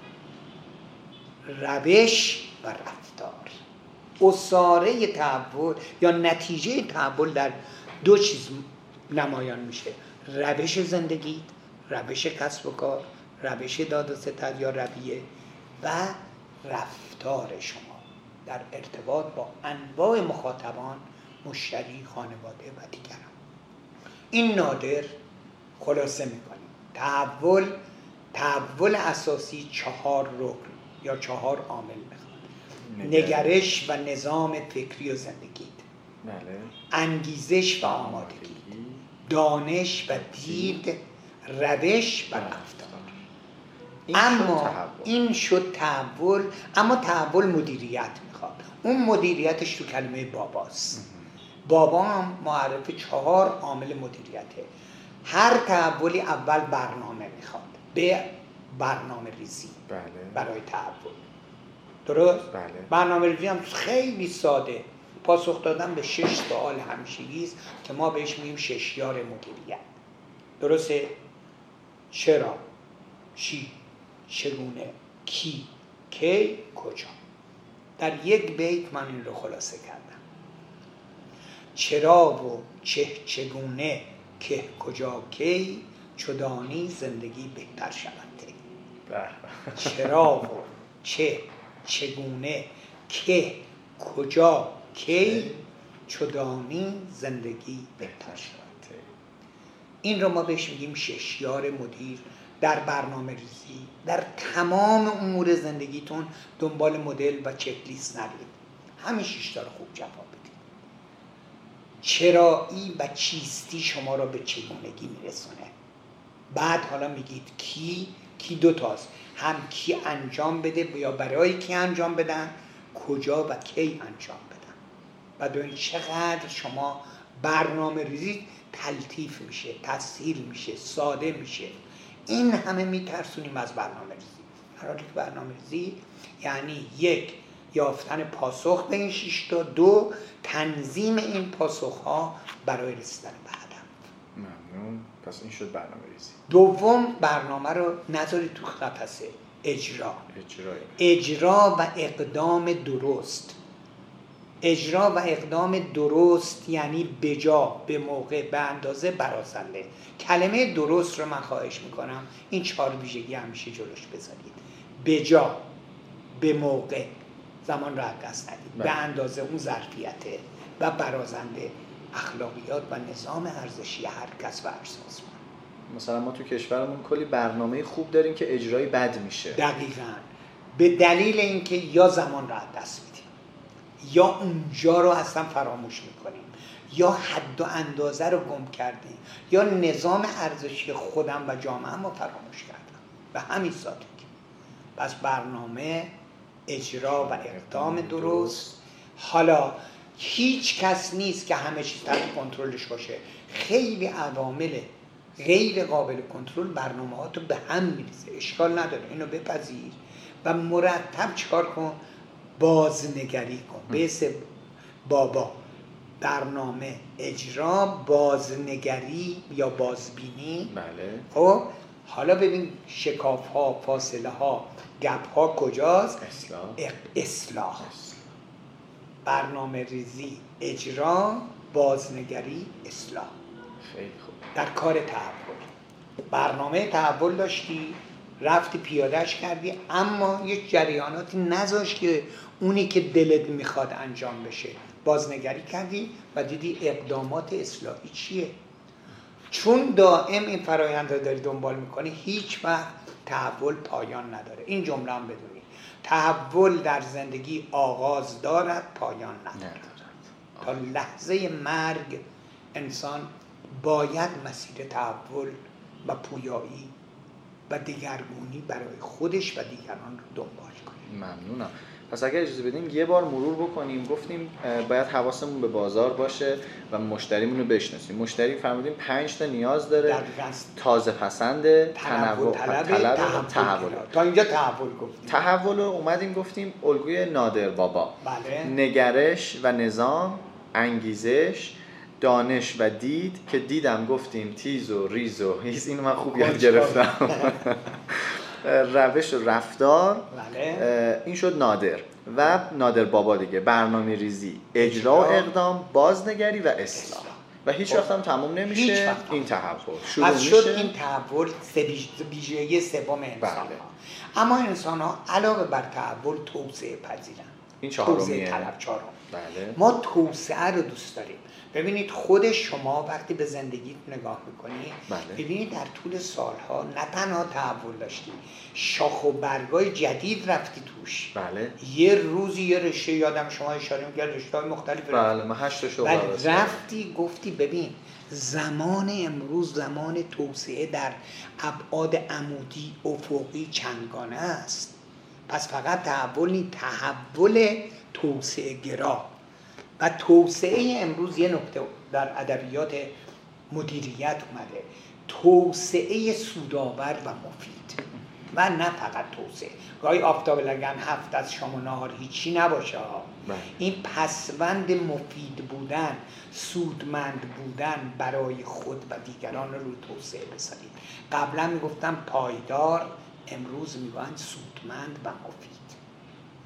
روش و رفتار. اساره تحول یا نتیجه تحول در دو چیز نمایان میشه: روش زندگی، روش کسب و کار، روش داد و ستد یا رویه، و رفتار شما در ارتباط با انواع مخاطبان، مشتری، خانواده و دیگران. این نادر خلاصه میکنیم تحول تحول اساسی چهار رکن یا چهار عامل میخواد: نگرش و نظام فکری و زندگی، بله، انگیزش و آمادگی، دانش و دید، روش و رفتار. این اما این شد تحول. اما تحول مدیریت میخواد. اون مدیریتش تو کلمه باباست. بابا هم معرف چهار عامل مدیریته. هر تحولی اول برنامه میخواد، به برنامه ریزی بله. برای تحول. درست؟ بله. برنامه ریزی هم خیلی ساده، پاسخ دادن به شش سوال همیشگی است که ما بهش میگیم ششیار مدیریت. درسته؟ چرا؟ چی؟ چگونه؟ کی؟ کی؟ کجا؟ در یک بیت من این رو خلاصه کردم. چرا و چه چگونه که کجا کی، چدانی زندگی بهتر شود تی. چرا و چه چگونه که کجا کی، چدانی زندگی بهتر شود. این رو ما بهش میگیم ششیار مدیر. در برنامه ریزی در تمام امور زندگیتون دنبال مدل و چک لیست نرید، همین شش تا رو خوب جواب بدید. چرایی و چیستی شما را به چگونگی میرسونه. بعد حالا میگید کی، کی دو تاست، هم کی انجام بده یا برای کی انجام بدن، کجا و کی انجام بدن. بعد ببینید چقدر شما برنامه ریزی تلطیف میشه، تسهیل میشه، ساده میشه. این همه میترسونیم از برنامه ریزی. در حالی که برنامه ریزی یعنی یک، یافتن پاسخ به این شش تا، دو، تنظیم این پاسخ ها برای رسیدن به هدف. ممنون. پس این شد برنامه ریزی. دوم، برنامه رو نذارید تو قفسه، اجرا. اجرای. اجرا و اقدام درست. اجرا و اقدام درست یعنی بجا، به موقع، به اندازه، برازنده. کلمه درست رو من خواهش میکنم این چهار ویژگی همیشه جلوش بذارید. بجا، به موقع، زمان رو از دست ندید، به اندازه، اون ظرفیته، و برازنده، اخلاقیات و نظام ارزشی هر کس و هر سازمان. مثلا ما تو کشورمون کلی برنامه خوب داریم که اجرای بد میشه. دقیقاً به دلیل اینکه یا زمان رو از دست میدیم، یا اونجا رو اصلا فراموش میکنیم، یا حد و اندازه رو گم کردیم، یا نظام ارزشی خودم و جامعه‌ام رو فراموش کردم. به همین سادگی. پس برنامه، اجرا و اقدام درست. حالا هیچ کس نیست که همه چیز تحت کنترلش باشه. خیلی عوامل غیر قابل کنترل برنامه‌هاتو به هم میریزه. اشکال نداره، اینو بپذیر و مرتب چیکار کن؟ بازنگری کن. به اسم بابا، برنامه، اجرا، بازنگری یا بازبینی. بله. خب حالا ببین شکاف ها، فاصله ها، گپ ها کجاست؟ اصلاح. اصلاح. برنامه ریزی، اجرا، بازنگری، اصلاح. خیلی خوب. در کار تحول. برنامه تحول داشتی، رفتی پیادهش کردی، اما یه جریاناتی نذاشت که اونی که دلت میخواد انجام بشه. بازنگری کردی و دیدی اقدامات اصلاحی چیه. چون دائم این فرآیند رو داری دنبال میکنی، هیچ وقت تحول پایان نداره. این جمله هم بدونی، تحول در زندگی آغاز دارد، پایان ندارد. تا لحظه مرگ انسان باید مسیر تحول و پویایی و دگرگونی برای خودش و دیگران رو دنبال کنه. ممنونم. پس اگر اجازه بدیم یه بار مرور بکنیم. گفتیم باید حواسمون به بازار باشه و مشتریمون رو بشناسیم. مشتری فرمودیم پنج تا نیاز داره: تازه پسنده، تنوع طلب، تحول. تا اینجا تحول گفتیم. تحول رو اومدیم گفتیم الگوی نادر بابا. بله. نگرش و نظام، انگیزش، دانش و دید، که دیدم گفتیم تیز و ریز و هیز، اینو من خوب یاد گرفتم. روش و رفتار. بله. این شد نادر. و نادر بابا دیگه، برنامه ریزی، اجرا و اقدام، بازنگری و اصلاح. و هیچ وقت هم تموم نمیشه این تحول. شروع پس میشه. شد این تحول ویژگی سوم انسان. بله. اما انسان ها علاوه بر تحول توسعه پذیرن. این چهارمیه. توسعه طلب چهارم. بله. ما توسعه رو دوست داریم. ببینید خود شما وقتی به زندگیت نگاه میکنی، بله. ببینید در طول سالها نه تنها تحول داشتی، شاخ و برگای جدید رفتی توش. بله. یه روزی یه رشته، یادم شما اشاره می‌کرد رشته‌های مختلف. بله. من هشت شغل ولی رفتی گفتی ببین زمان امروز زمان توسعه در ابعاد عمودی، افقی، چندگانه است. پس فقط تحول نیست، تحول توسعه گرا. و توسعه امروز یه نکته در ادبیات مدیریت اومده: توسعه سودآور و مفید و نه فقط توسعه. گاهی آفتاب لگن هفت از شام و نهار هیچی نباشه ها. این پسوند مفید بودن، سودمند بودن برای خود و دیگران رو روی توسعه بسازید. قبلا میگفتم پایدار، امروز میگن سودمند و مفید.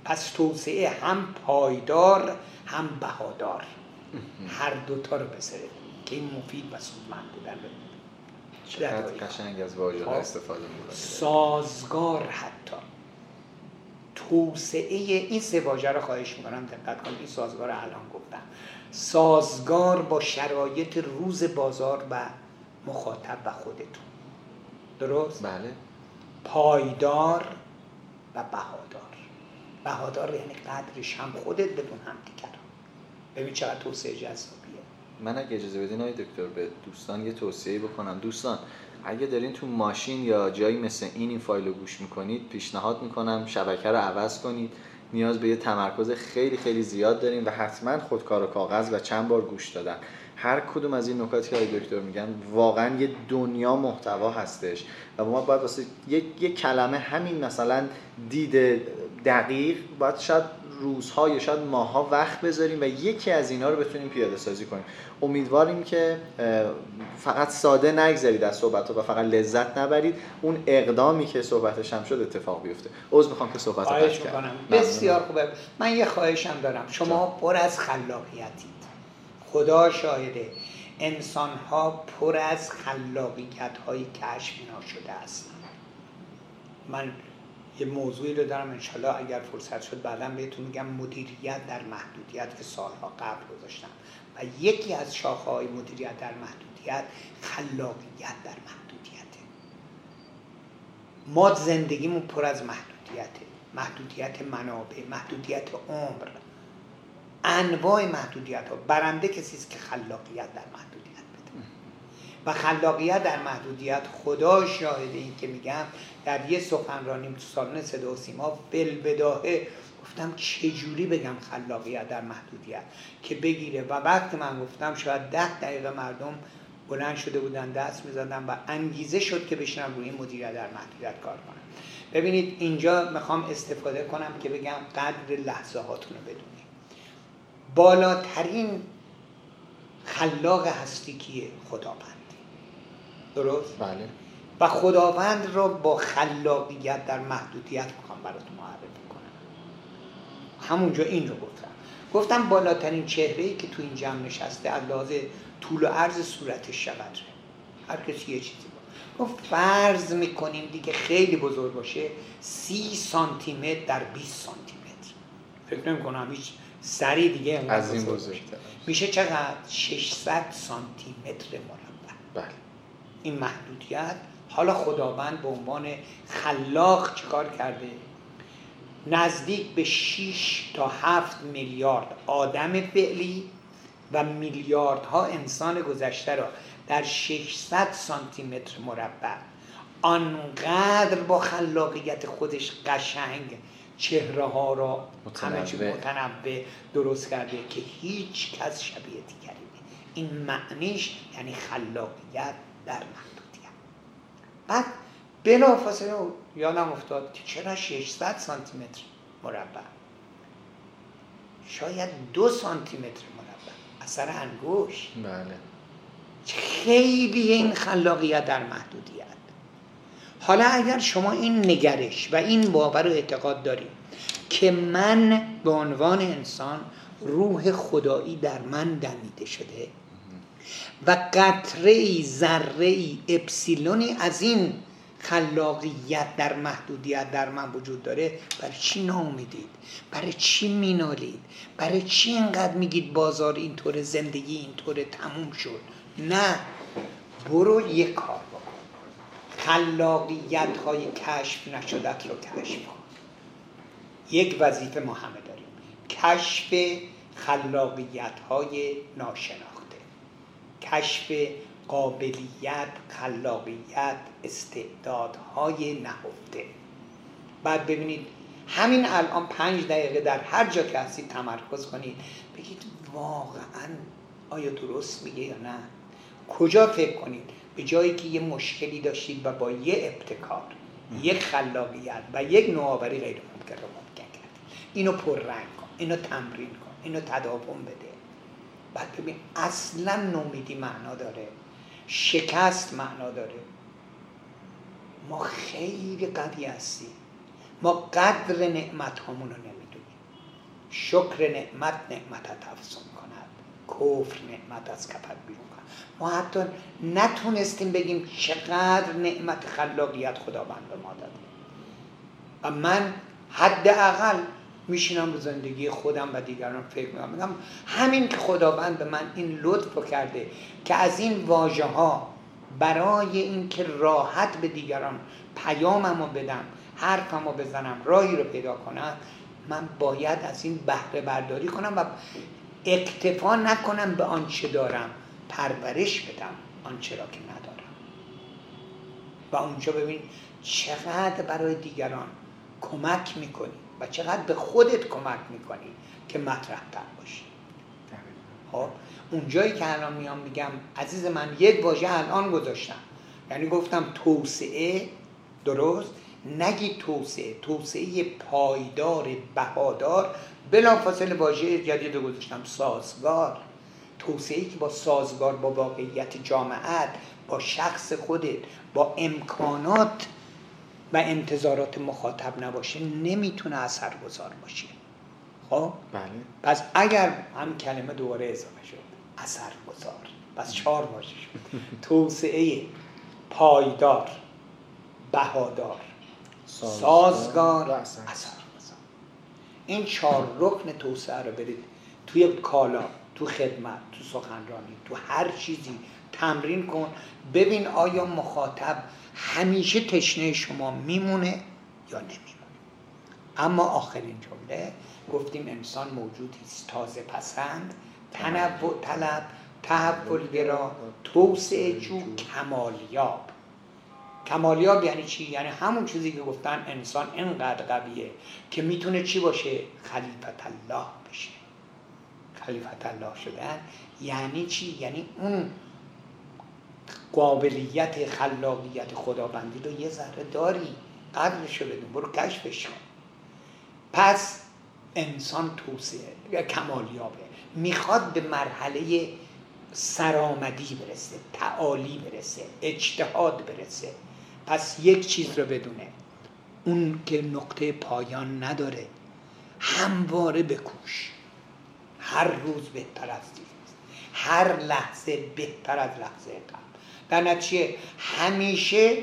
پس توسعه هم پایدار هم بهادار، هر دوتا رو بسره که این مفید و سودمند بودن بده. چقدر قشنگ از واژه استفاده می‌کنید. سازگار، حتی توسعه، این سه واژه رو خواهش می‌کنم دقت کنید، این سازگار رو الان گفتم، سازگار با شرایط روز بازار و مخاطب و خودتون، درست؟ بله. پایدار و بهادار. بهادار یعنی قدرش هم خودت بدون هم دیگران. ببین چقدر توسعه جذابیه. من اگه اجازه بدین آقای دکتر به دوستان یه توصیه بکنم. دوستان اگه دارین تو ماشین یا جایی مثل این این فایل رو گوش میکنید، پیشنهاد میکنم شبکه رو عوض کنید. نیاز به یه تمرکز خیلی خیلی زیاد داریم و حتما خودکار و کاغذ و چند بار گوش دادن. هر کدوم از این نکاتی که آقای دکتر میگن واقعا یه دنیا محتوا هستش و ما باید واسه یک یک کلمه همین مثلا دید دقیق باید شاید روزها یا شاید ماها وقت بذاریم و یکی از اینا رو بتونیم پیاده سازی کنیم. امیدواریم که فقط ساده نگذرید از صحبت‌ها و فقط لذت نبرید، اون اقدامی که صحبتش هم شد اتفاق بیفته. عذر میخوام که صحبت رو قطع کردم. بسیار خوبه. من یه خواهشم دارم، شما پر از خلاقیتید، خدا شاهده، انسان‌ها پر از خلاقیت‌های کشف ناشده هستن. من یه موضوعی رو دارم انشالله اگر فرصت شد بعداً بهتون میگم، مدیریت در محدودیت که سالها قبل گذاشتم و یکی از شاخه‌های مدیریت در محدودیت خلاقیت در محدودیته. ما زندگیمون پر از محدودیته، محدودیت منابع، محدودیت عمر، انواع محدودیت‌ها. برنده کسی است که خلاقیت در محدودیت بده و خلاقیت در محدودیت خدا شاهد این که میگم در یه سخنرانیم تو سالن صدا و سیما فی‌البداهه گفتم چجوری بگم خلاقیت در محدودیت که بگیره و وقتی من گفتم شاید ده دقیقه مردم بلند شده بودن دست میزدن و انگیزه شد که بشنم روی مدیریت در محدودیت کار کنم. ببینید اینجا میخوام استفاده کنم که بگم قدر لحظه هاتون رو بدونید. بالاترین خلاق هستی کیه؟ خداوند، درست؟ بله. و خداوند را با خلاقیت در محدودیت میخوام براتون معرفی کنم. همونجا این رو گفتم گفتم بالاترین چهره‌ای که تو این جمع نشسته از لحاظ طول و عرض صورتش چقدره؟ هر کسی یه چیزی گفت. گفت فرض میکنیم دیگه خیلی بزرگ باشه سی سانتی متر در بیست سانتی متر. فکر نمی‌کنم هیچ سری دیگه از این بزرگتر میشه چقدر؟ ششصد سانتی متر مربع. بله. این محدودیت. حالا خداوند به عنوان خلاق چیکار کرده؟ نزدیک به شش تا هفت میلیارد آدم فعلی و میلیاردها انسان گذشته را در ششصد سانتی متر مربع آنقدر با خلاقیت خودش قشنگ چهره ها را متنوع متنوع درست کرده که هیچ کس شبیه دیگری نیست. این معنیش یعنی خلاقیت در محدودیت. بعد بلافاصله یادم افتاد که چرا ششصد سانتی متر مربع؟ شاید دو سانتی متر مربع اثر انگشت. بله. خیلی این خلاقیت در محدودیت. حالا اگر شما این نگرش و این باور و اعتقاد دارید که من به عنوان انسان روح خدایی در من دمیده شده و قطره‌ای ذره‌ای اپسیلونی از این خلاقیت در محدودیت در من وجود داره، برای چی ناامیدید؟ برای چی مینالید؟ برای چی اینقدر میگید بازار اینطوره، زندگی اینطوره، تموم شد؟ نه، برو یک کار بکن، خلاقیت های کشف نشدت رو کشف کن. یک وظیفه ما همه داریم، کشف خلاقیت های ناشناخته، کشف قابلیت، خلاقیت، استعدادهای نهفته. بعد ببینید همین الان پنج دقیقه در هر جا که هستید تمرکز کنید، بگید واقعا آیا درست میگه یا نه. کجا فکر کنید؟ به جایی که یه مشکلی داشتید و با یه ابتکار، یک خلاقیت و یک نوآوری غیر ممکن رو ممکن کرد. اینو پررنگ کن، اینو تمرین کن، اینو تداوم بده. بعد ببین اصلا نومیدی معنا داره، شکست معنا داره. ما خیلی قوی هستیم ما قدر نعمت هامون رو نمیدونیم. شکر نعمت نعمتت افزون کند، کفر نعمت از کفت بیرون کند. ما حتی نتونستیم بگیم چقدر نعمت خلاقیت خداوند به ما داده. و من حداقل میشینم رو زندگی خودم و دیگران فکر میکنم، میگم همین که خداوند به من این لطف کرده که از این واژه ها برای این که راحت به دیگران پیاممو بدم، حرفمو بزنم، راهی رو پیدا کنم، من باید از این بهره برداری کنم و اکتفا نکنم به آنچه دارم، پرورش بدم آنچه را که ندارم. و اونجا ببین چقدر برای دیگران کمک میکنی و چقدر به خودت کمک میکنی که مطرح تر باشی. خب اونجایی که الان میام میگم عزیز من یک واژه الان گذاشتم، یعنی گفتم توسعه، درست؟ نگی توسعه، توسعه پایدار بهادار، بلافاصله واژه جدید گذاشتم سازگار. توسعه‌ای که با سازگار با واقعیت جامعه، با شخص خودت، با امکانات و انتظارات مخاطب نباشه نمیتونه اثرگذار باشه. خب بله. پس اگر هم کلمه دوباره اضافه شد اثرگذار، پس چهار واژه شد. توسعه پایدار، بهادار، سازگار، اثرگذار. این چهار رکن توسعه رو برید توی کالا، تو خدمت، تو سخنرانی، تو هر چیزی تمرین کن، ببین آیا مخاطب همیشه تشنه شما میمونه یا نمیمونه. اما آخرین جمله گفتیم انسان موجودی است تازه پسند، تنوع طلب، تحول گرا، توسعه جو، کمالیاب. کمالیاب یعنی چی؟ یعنی همون چیزی که گفتن انسان اینقدر قویه که میتونه چی باشه؟ خلیفت الله بشه. خلیفت الله شدن یعنی چی؟ یعنی اون قابلیت خلاقیت خداوندی رو یه ذره داری، قدرشو بدون، برو کشفش کن. پس انسان توسعه کمالیابه، میخواد به مرحله سرآمدی برسه، تعالی برسه، اجتهاد برسه. پس یک چیز رو بدونه، اون که نقطه پایان نداره، همواره بکوش، هر روز بهتر از دیروز، هر لحظه بهتر از لحظه قبل. در نتیجه همیشه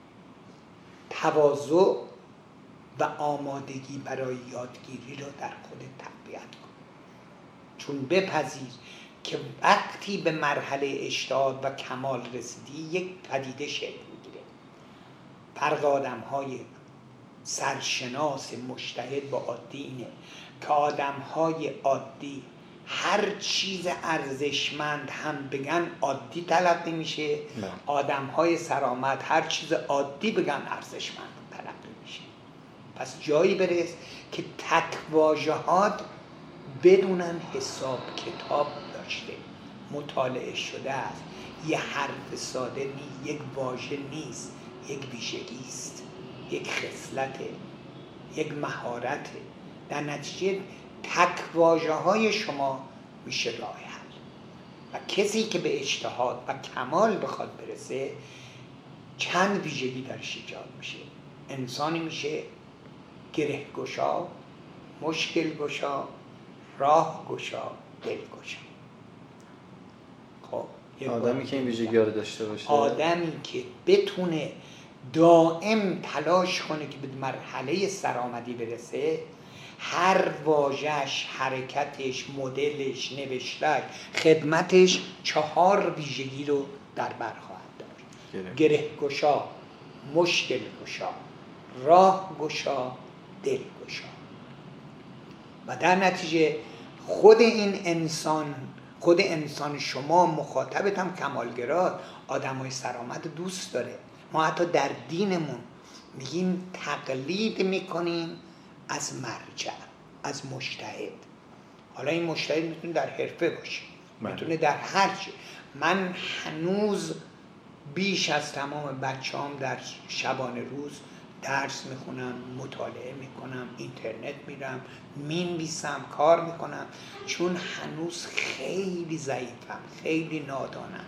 تواضع و آمادگی برای یادگیری رو در خودت تقویت کن، چون بپذیر که وقتی به مرحله اجتهاد و کمال رسیدی یک پدیده شکل میگیره. فرق آدم‌های سرشناس مجتهد با عادی اینه که آدم‌های عادی هر چیز ارزشمند هم بگن عادی تلقی میشه، آدم‌های سرآمد هر چیز عادی بگن ارزشمند تلقی میشه. پس جایی برس که تک واژه‌هات بدونن حساب کتاب داشته، مطالعه شده است. یه حرف ساده نیست، یک واژه نیست، یک ویژگی است، یک خصلته، یک مهارته. در نتیجه تک واژه‌های شما میشه راه حل. و کسی که به اجتهاد و کمال بخواد برسه چند ویژگی درش ایجاد میشه. انسانی میشه گره گشا، مشکل گشا، راه گشا، دل گشا. خب آدمی که این ویژگی‌ها رو داشته باشه، آدمی که بتونه دائم تلاش کنه که به مرحله سرآمدی برسه، هر واژه‌اش، حرکتش، مدلش، نوشته‌اش، خدمتش چهار ویژگی رو در بر خواهد داشت. گره گشا، مشکل گشا، راه گشا، دل گشا. و در نتیجه خود این انسان، خود انسان شما مخاطبت هم کمالگرا، آدمای سرآمد دوست داره. ما حتی در دینمون میگیم تقلید میکنیم از مرجع، از مجتهد. حالا این مجتهد میتونه در حرفه باشه، میتونه در هر چی. من هنوز بیش از تمام بچه‌هام در شبانه روز درس میخونم، مطالعه میکنم، اینترنت میرم، مینویسم، کار میکنم، چون هنوز خیلی ضعیفم، خیلی نادانم،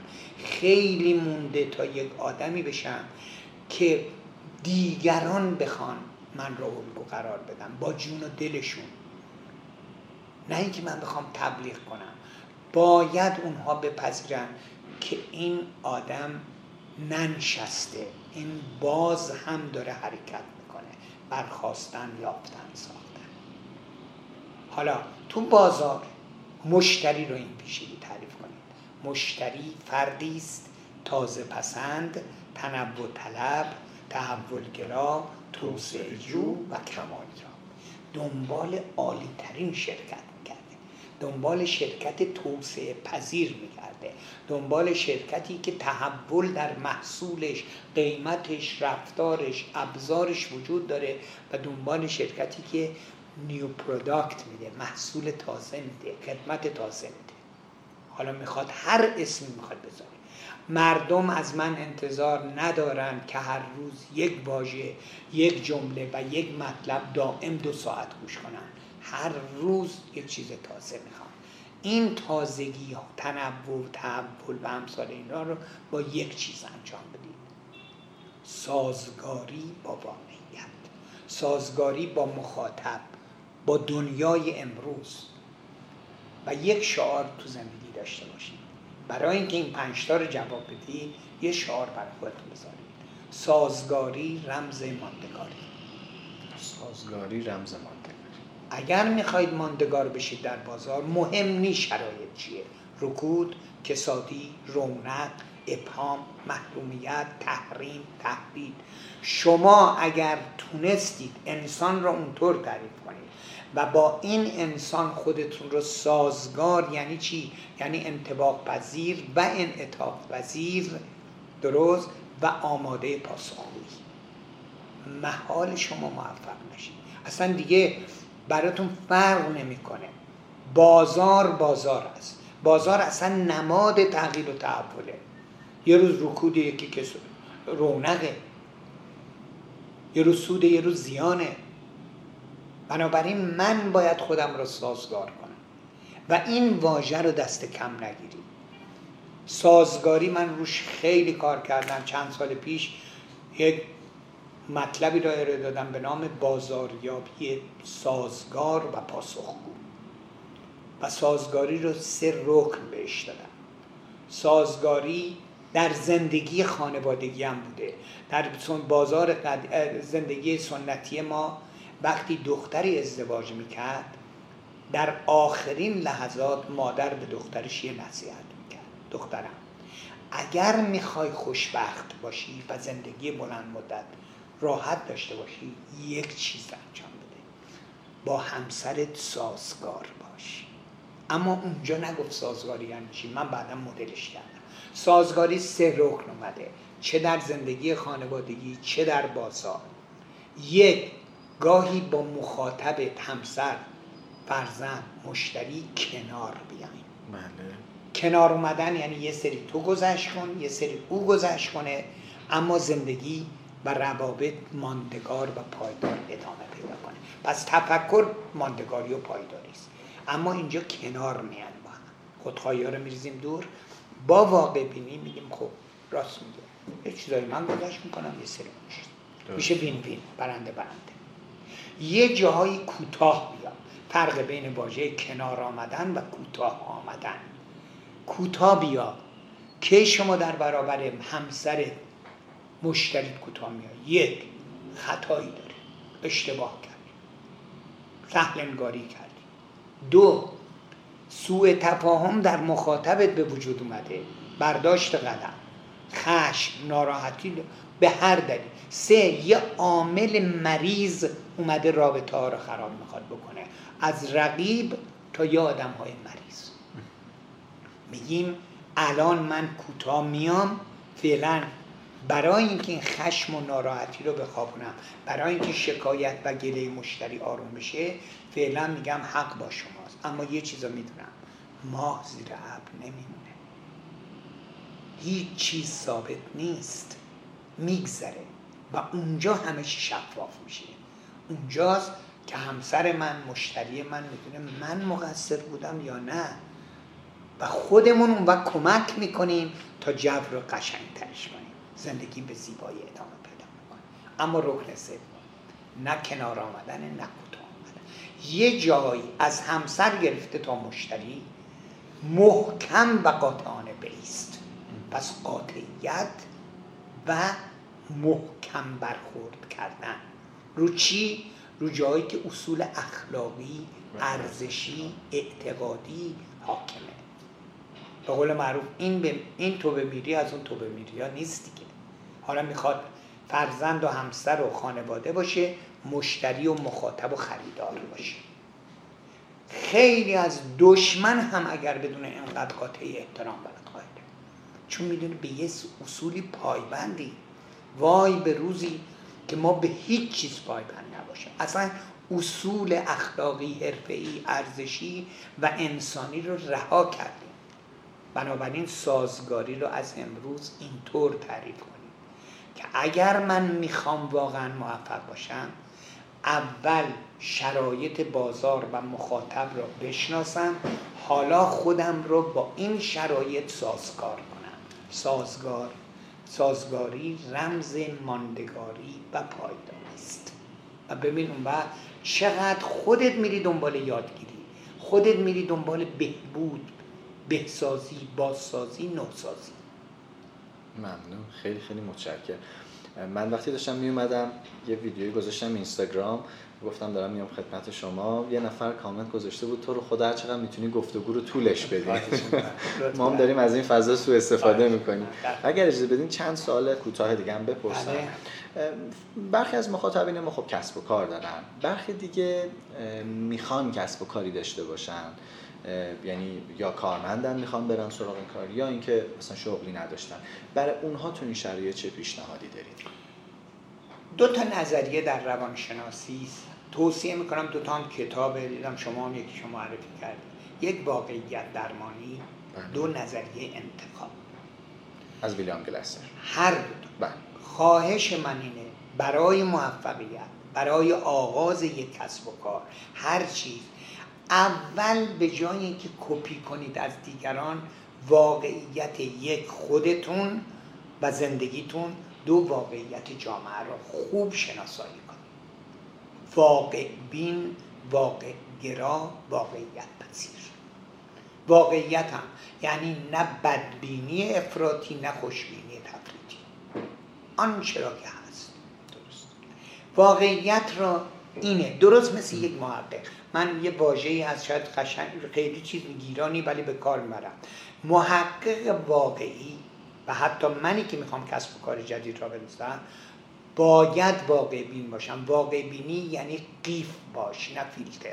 خیلی مونده تا یک آدمی بشم که دیگران بخوان من را الگو قرار بدم با جون و دلشون، نه اینکه من بخوام تبلیغ کنم. باید اونها بپذیرن که این آدم ننشسته، این باز هم داره حرکت میکنه، برخاستن، یافتن، ساختن. حالا تو بازار مشتری رو این پیشگی تعریف کنید. مشتری فردی است تازه پسند، تنوع طلب، تحولگرا، توسعه جو و کمال‌جو. دنبال عالی ترین شرکت میکرده، دنبال شرکت توسعه پذیر میکرده، دنبال شرکتی که تحول در محصولش، قیمتش، رفتارش، ابزارش وجود داره و دنبال شرکتی که نیو پروداکت میده، محصول تازه میده، خدمت تازه میده. حالا میخواد هر اسمی میخواد بذاره. مردم از من انتظار ندارن که هر روز یک واژه، یک جمله و یک مطلب دائم دو ساعت گوش کنن. هر روز یک چیز تازه میخوان. این تازگی ها، تنوع، تحول و امثال اینا رو با یک چیز انجام بدید: سازگاری با واقعیت، سازگاری با مخاطب، با دنیای امروز. و یک شعار تو زندگی داشته باشید. برای اینکه این پنج تا رو جواب بدید یه شعار برای خودتون بذارید: سازگاری رمز ماندگاری. سازگاری رمز ماندگاری. اگر میخواید ماندگار بشید در بازار، مهم نیست شرایط چیه: رکود، کسادی، رونق، ابهام، محرومیت، تحریم، تهدید. شما اگر تونستید انسان را اونطور تعریف کنید و با این انسان خودتون رو سازگار، یعنی چی؟ یعنی انطباق پذیر و انعطاف پذیر، درست، و آماده پاسخگویی، محال شما موفق نشید. اصلا دیگه براتون فرق نمیکنه. بازار بازار است. بازار اصلا نماد تغییر و تحوله. یه روز رکود، یکی که رونقه، یه روز سود، یه روز زیانه. بنابراین من باید خودم رو سازگار کنم و این واژه رو دست کم نگیرید. سازگاری من روش خیلی کار کردم. چند سال پیش یک مطلبی را ارائه دادم به نام بازاریابی سازگار و پاسخگو و سازگاری رو سه رکن بهش دادم. سازگاری در زندگی خانوادگی هم بوده. در بازار زندگی سنتی ما وقتی دختری ازدواج میکرد، در آخرین لحظات مادر به دخترش یه نصیحت میکرد: دخترم، اگر میخوای خوشبخت باشی و زندگی بلند مدت راحت داشته باشی، یک چیز انجام بده: با همسرت سازگار باش. اما اونجا نگفت سازگاری یعنی چی. من بعدم مدلش کردم. سازگاری سه رکن اومده، چه در زندگی خانوادگی چه در بازار. یک، گاهی با مخاطبت، همسر، فرزند، مشتری کنار بیاین. بله. کنار اومدن یعنی یه سری تو گذشت کن، یه سری او گذشت کنه، اما زندگی و روابط ماندگار و پایدار ادامه پیدا کنه. پس تفکر ماندگاری و پایداری است. اما اینجا کنار میان با هم. خودخواهی ها رو میریزیم دور، با واقع بینی میگیم خب راست میگه، یه چیزایی من گذشت میکنم، یه سری میشه میشه وین وین، برنده برنده. یه جاهای کوتاه بیاد. فرق بین واژه کنار آمدن و کوتاه آمدن. کوتاه بیا که شما در برابر همسر مشتری کوتاه میاد. یک، خطایی داری، اشتباه کردی، سهل انگاری کردی. دو، سوء تفاهم در مخاطبت به وجود اومده، برداشت غلط، خشم، ناراحتی به هر دلیل. سه، یه عامل مریض اومده رابطه ها رو خراب میخواد بکنه، از رقیب تا یه آدم های مریض. میگیم الان من کوتاه میام فعلا برای اینکه این خشم و ناراحتی رو بخوابونم، برای اینکه شکایت و گله مشتری آروم بشه، فعلا میگم حق با شماست. اما یه چیزا میدونم، ماه زیر ابر نمیمونه، هیچ چیز ثابت نیست، میگذره و اونجا همه چی شفاف میشه. اونجاست که همسر من، مشتری من میدونه من مقصر بودم یا نه و خودمون اون وقت کمک میکنیم تا جو رو قشنگ ترش کنیم، زندگی به زیبایی ادامه پیدا میکنه. اما رکن سوم، نه کنار آمدن، نه کوتاه آمدن. یه جایی از همسر گرفته تا مشتری محکم و قاطعانه بایست. پس قاطعیت و محکم برخورد کردن رو چی؟ رو جایی که اصول اخلاقی، ارزشی، اعتقادی حاکمه. به قول معروف این, به این تو بمیری از اون تو بمیری ها نیست دیگه. حالا میخواد فرزند و همسر و خانواده باشه، مشتری و مخاطب و خریدار باشه. خیلی از دشمن هم اگر بدون اینقدر قاطعی احترام بلد قائله، چون میدونه به یه اصولی پایبندی. وای به روزی که ما به هیچ چیز پایبند نباشیم، اصلا اصول اخلاقی، حرفه‌ای، ارزشی و انسانی رو رها کردیم. بنابراین سازگاری رو از امروز اینطور تعریف کنیم که اگر من میخوام واقعا موفق باشم، اول شرایط بازار و مخاطب را بشناسم، حالا خودم رو با این شرایط سازگار کنم. سازگار سازگاری رمز ماندگاری و پایداری است. و ببین اون وقت چقدر خودت میری دنبال یادگیری، خودت میری دنبال بهبود، بهسازی، بازسازی، نوسازی. ممنون، خیلی خیلی متشکرم. من وقتی داشتم می اومدم یه ویدیویی گذاشتم اینستاگرام، گفتم دارم میام خدمت شما، یه نفر کامنت گذاشته بود تو رو خدا هر چقدر میتونی گفتگو رو طولش بدی. ما هم داریم از این فضا سوء استفاده میکنیم. اگر اجازه بدین چند سوال کوتاه دیگه هم بپرسم. برخی از مخاطبین ما خب کسب و کار دارن، برخی دیگه میخوان کسب و کاری داشته باشن، یعنی یا کارمندن میخوان برن سراغ کار، یا اینکه مثلا شغلی نداشتن. برای اونها تو این شرایط چه پیشنهادی دارید؟ دو تا نظریه در روانشناسی توصیه میکنم، دو تا هم کتاب دیدم شما هم یکی شما معرفی کردید. یک واقعیت درمانی، دو نظریه انتقام از ویلیام گلاسر. هر دو. خواهش من اینه برای موفقیت، برای آغاز یک کسب و کار، هر چیز، اول به جای اینکه کپی کنید از دیگران، واقعیت یک خودتون و زندگیتون، دو واقعیت جامعه را خوب شناسایی کنید. واقع بین، واقع گرا، واقعیت پذیر. واقعیت هم یعنی نه بدبینی افراطی نه خوشبینی تفریطی، آنچه را که هست. درست. واقعیت را اینه، درست مثل یک محقق. من یه واژه‌ای از شاید قشنگ خیلی چیز گیرانی ولی به کار میبرم. محقق واقعی و حتی منی که میخوام کسب و کار جدید را بنویسم باید واقع بین باشم. واقع بینی یعنی قیف باش، نه فیلتر.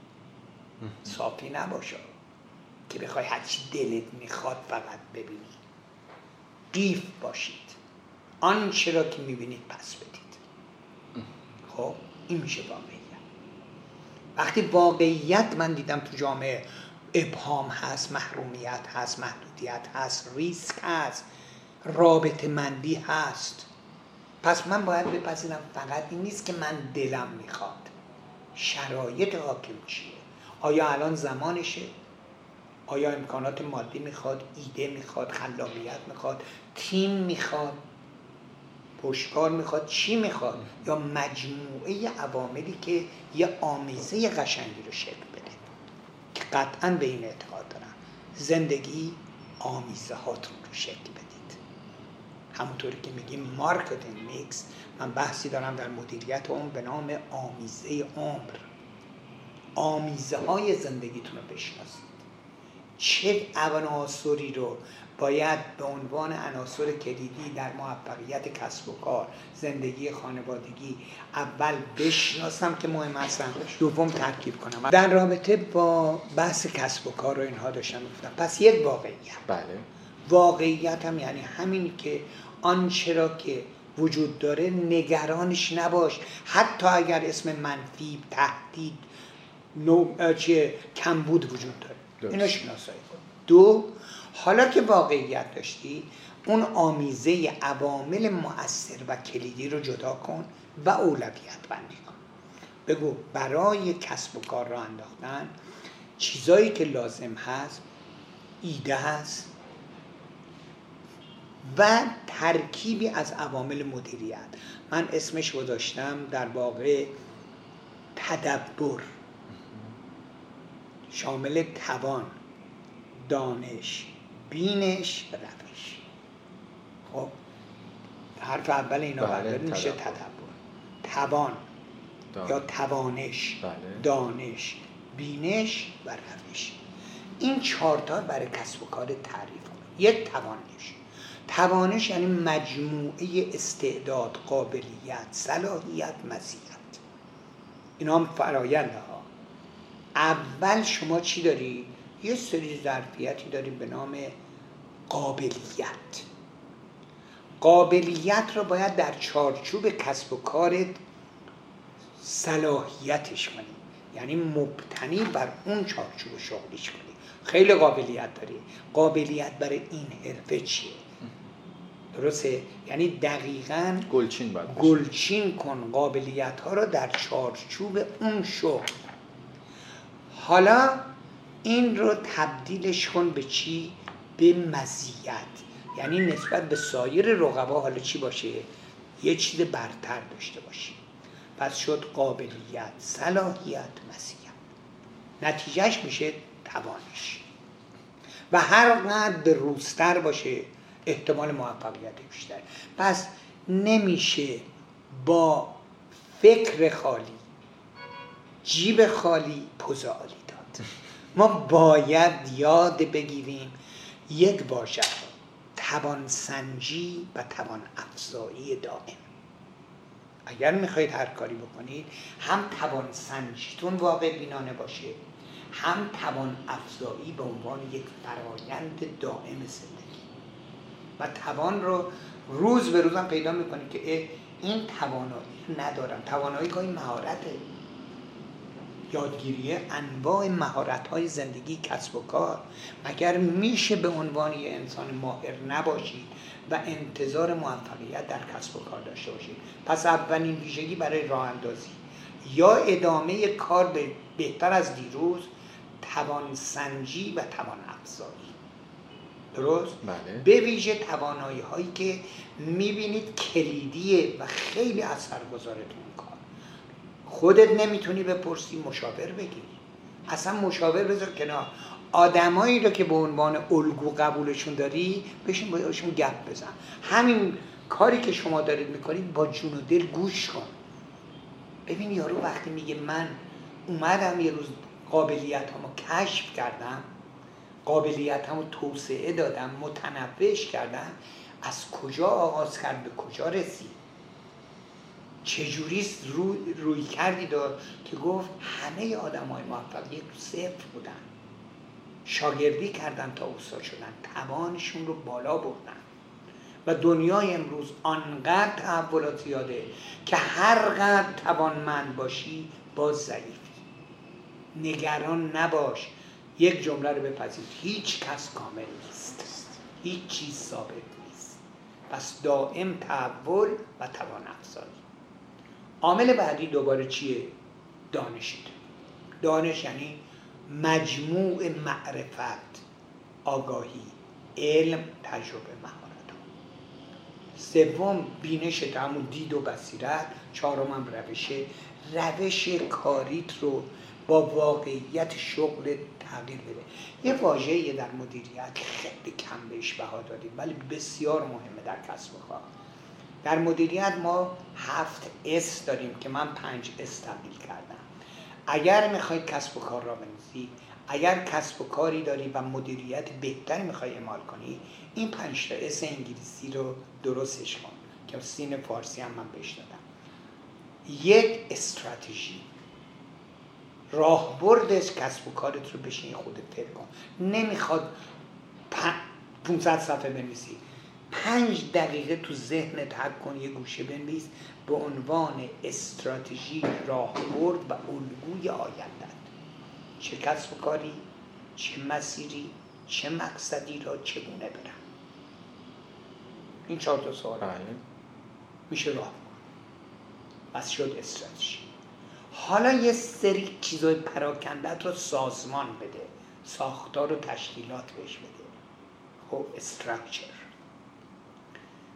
صافی نباشه که بخوای هرچی دلت میخواد فقط ببینی. قیف باشید، آنچه را که میبینید پس بدید. خب این میشه واقعیت. وقتی واقعیت من دیدم تو جامعه ابهام هست، محرومیت هست، محدودیت هست، ریسک هست، رابطه مندی هست، پس من باید بپذیرم فقط این نیست که من دلم میخواد، شرایط حاکم چیه. آیا الان زمانشه؟ آیا امکانات مادی میخواد، ایده میخواد، خلاقیت میخواد، تیم میخواد، پشتکار میخواد، چی میخواد؟ یا مجموعه عواملی که یه آمیزه قشنگی رو شکل بده که قطعاً به این اعتقاد دارم زندگی آمیزه هاتون رو شکل بدید. همونطوری که میگیم مارکتینگ میکس، من بحثی دارم در مدیریت اون به نام آمیزه عمر. آمیزه های زندگیتون رو بشناسید. چه عناصری رو باید به عنوان عناصر کلیدی در موفقیت کسب و کار، زندگی خانوادگی اول بشناسم که مهم هستن، دوم ترکیب کنم. در رابطه با بحث کسب و کار و اینها داشتم گفتم. پس یک واقعیت. بله. واقعیت هم یعنی همین که آنچه را که وجود داره نگرانش نباش، حتی اگر اسم منفی، تهدید، نوع چه کمبود وجود داره، اینو شناسایی کن. دو، حالا که واقعیت داشتی، اون آمیزه عوامل مؤثر و کلیدی رو جدا کن و اولویت بندی کن. بگو برای کسب و کار را انداختن چیزایی که لازم هست، ایده هست، و ترکیبی از عوامل مدیریت. من اسمش گذاشتم در واقع تدبر، شامل توان، دانش، بینش و روش. خب حرف اول اینا برداریم میشه تدبر، توان دان. یا توانش، بله. دانش، بینش و روش. این چهار تا برای کسب و کار تعریف کنیم. یک، توانش. توانش یعنی مجموعه استعداد، قابلیت، صلاحیت، مزیت. اینا هم فراینده ها. اول شما چی داری؟ یه سری ظرفیتی داری به نام قابلیت. قابلیت رو باید در چارچوب کسب و کارت صلاحیتش کنی، یعنی مبتنی بر اون چارچوب شغلیش کنی. خیلی قابلیت داری، قابلیت برای این حرفه چیه؟ درسته؟ یعنی دقیقاً گلچین باید گلچین کن قابلیت ها رو در چارچوب اون شغل. حالا این رو تبدیلش کن به چی؟ به مزیت. یعنی نسبت به سایر رقبا حالا چی باشه؟ یه چیز برتر داشته باشی. پس شد قابلیت، صلاحیت، مزیت. نتیجهش میشه توانش. و هر قدر به روزتر باشه احتمال موفقیت بیشتر. پس نمیشه با فکر خالی، جیب خالی پوز عالی داد. ما باید یاد بگیریم یک واژه، توان سنجی و توان افزایی دائم. اگر میخواید هر کاری بکنید، هم توان سنجیتون واقع بینانه باشه، هم توان افزایی به عنوان یک فرایند دائم زندگی. و توان رو روز به روز هم پیدا میکنید که این توانایی ندارم. توانایی که این مهارته، یادگیری انواع مهارت‌های زندگی، کسب و کار. مگر میشه به عنوان یه انسان ماهر نباشید و انتظار موفقیت در کسب و کار داشته باشید؟ پس اولین ویژگی برای راه اندازی یا ادامه کار به بهتر از دیروز، توان سنجی و توان افزایی. درست؟ بله. به ویژه توانایی هایی که میبینید کلیدیه و خیلی اثرگذاره تو اون کار. خودت نمیتونی بپرسی، مشاور بگیر. اصلا مشاور بذار کنار. آدمایی رو که به عنوان الگو قبولشون داری، بشین باشون گپ بزن. همین کاری که شما دارید میکنید با جون و دل گوش کن. ببین یارو وقتی میگه من اومدم یه روز قابلیت همو کشف کردم، قابلیت همو توسعه دادم، متنوعش کردم، از کجا آغاز کرد به کجا رسید؟ چجوریست روی, روی کردی داد که گفت همه آدم های موفق یک صفر بودن، شاگردی کردن تا استاد شدن، توانشون رو بالا بردن. و دنیای امروز آنقدر تحولات زیاده که هر قدر توانمند باشی باز ضعیفی. نگران نباش، یک جمله رو بپذیر، هیچ کس کامل نیست، هیچ چیز ثابت نیست. پس دائم تحول و توان افزایی. عامل بعدی دوباره چیه؟ دانشه. دانش یعنی مجموع معرفت، آگاهی، علم، تجربه، مهارت. سوم بینشت، همون دید و بصیرت. چهارم روشه. روش کاریت رو با واقعیت شغل تغییر بده. یه واژه‌ای در مدیریت خیلی کم بهش بها دادیم ولی بسیار مهمه در کسب و کار. در مدیریت ما هفت اس داریم که من پنج اس تبدیل کردم. اگر میخواید کسب و کار را بنویسی، اگر کسب و کاری داری و مدیریت بهتری میخوای اعمال کنی، این پنج تا اس انگلیسی رو درستش کن که سین فارسی هم من بهش دادم. یک، استراتژی، راهبردش کسب و کارت رو بشین خودت فکر کن. نمیخواد پانصد صفحه بنویسی، پنج دقیقه تو ذهنت حک کن، یه گوشه بنویس به عنوان استراتژی، راهبرد و الگوی آیندت. چه کسب و کاری، چه مسیری، چه مقصدی را چگونه برم. این چهار تا سوال میشه راهبرد. بس شد استراتژی. حالا یه سری چیزای پراکندت رو سازمان بده، ساختار و تشکیلات بهش بده. خب استراکچر.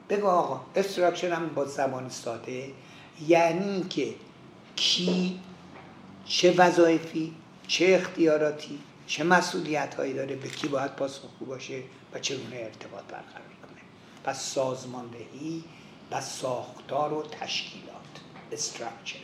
بگو آقا استراکچر هم با زبان ساده یعنی که کی چه وظایفی، چه اختیاراتی، چه مسئولیت هایی داره، به کی باید پاسخگو باشه و چگونه ارتباط برقرار کنه. پس سازماندهی و ساختار و تشکیلات، استراکچر.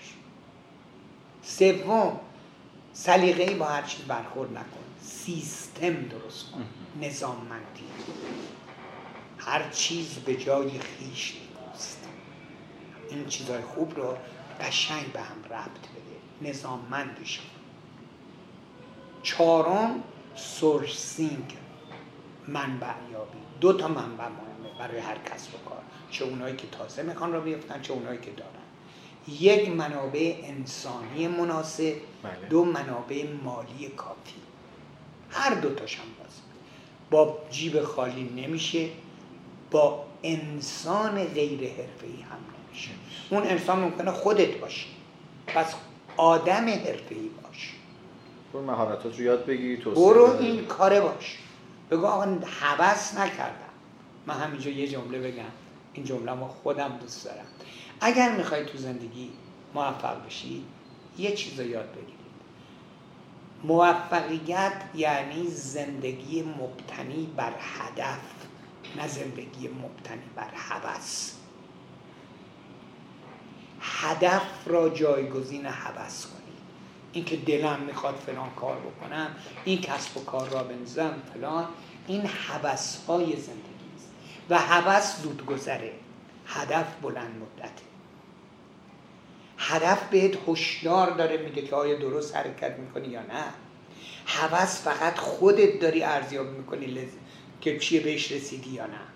سوم، سلیقه‌ای با هر چیز برخورد نکن، سیستم درست کن، نظاممندی. هر چیز به جای خیش نیست. این چیزهای خوب رو قشنگ به هم ربط بده، نظاممندش کن. چهارم، سورسینگ، منبع یابی. دو تا منبع مهمه برای هر کسب و کار، چه اونایی که تازه میخوان را بیفتن چه اونایی که دارن. یک، منابع انسانی مناسب. بله. دو، منابع مالی کافی. هر دو تاش هم باز با جیب خالی نمیشه، با انسان غیر حرفه‌ای هم نمیشه. اون انسان ممکنه خودت باشی، پس آدم حرفه‌ای باش، برو مهارتات رو یاد بگیر، توسعه برو بده. این کاره باش. بگو آقا هوس نکردم. من همینجا یه جمله بگم، این جمله ما خودم دوست دارم. اگر میخوای تو زندگی موفق بشی یه چیز رو یاد بگیرید. موفقیت یعنی زندگی مبتنی بر هدف، نه زندگی مبتنی بر هوس. هدف را جایگزین هوس کنی. این که دلم میخواد فلان کار بکنم، این کسب و کار را بنزم فلان، این هوس‌های زندگی است و هوس زود گذره، هدف بلند مدته. هدف بهت هشدار داره، میگه که آیا درست حرکت میکنی یا نه. هوس فقط خودت داری ارزیابی میکنی لز... که چیه بهش رسیدی یا نه.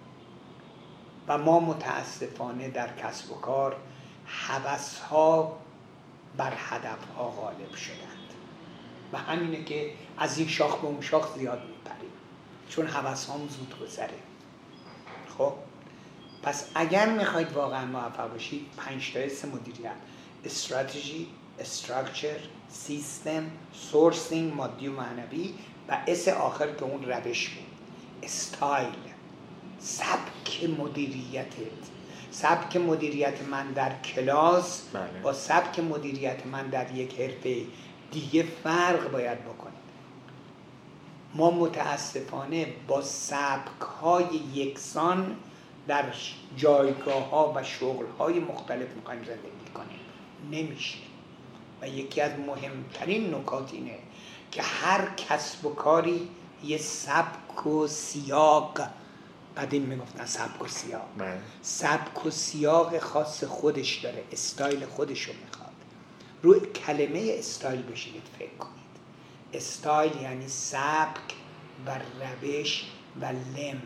و ما متاسفانه در کسب و کار هوس‌ها بر هدف‌ها غالب شدند و همینه که از این شاخ به اون شاخ زیاد میپریم، چون هوس‌هام زود گذره. خب پس اگر میخواید واقعا موفق باشید، پنج تا اس مدیریت: استراتژی، استراکچر، سیستم، سورسینگ مادی و معنوی، و اس آخر که اون روش بود، استایل، سبک مدیریتت. سبک مدیریت من در کلاس بله. با سبک مدیریت من در یک حرفه دیگه فرق باید بکنه. ما متاسفانه با سبک‌های یکسان در جایگاه‌ها و شغل‌های مختلف می‌خوایم زندگی کنیم، نمیشه. و یکی از مهمترین نکات اینه که هر کسب و کاری یه سبک و سیاق، قدیم میگفتن سبک و سیاق، بله. سبک و سیاق خاص خودش داره، استایل خودشو میخواد. روی کلمه استایل بشینید فکر کنید. استایل یعنی سبک و روش و لم،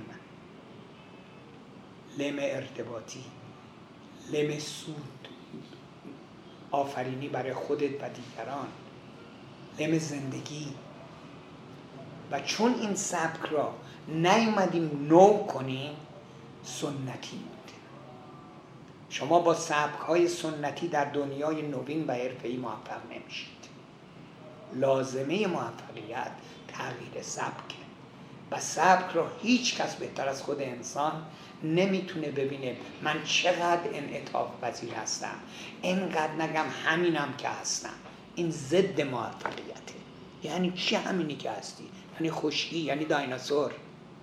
لم ارتباطی، لم سود آفرینی برای خودت و دیگران، لم زندگی. و چون این سبک را نیومدیم نو کنیم، سنتی بوده. شما با سبک‌های سنتی در دنیای نوین و حرفه‌ای موفق نمیشید. لازمه موفقیت تغییر سبکه و سبک را هیچ کس بهتر از خود انسان نمیتونه ببینه من چقدر انعطاف پذیر هستم، اینقدر نگم همینم که هستم. این ضد موفقیته. یعنی چی همینی که هستی؟ یعنی خشکی، یعنی دایناسور،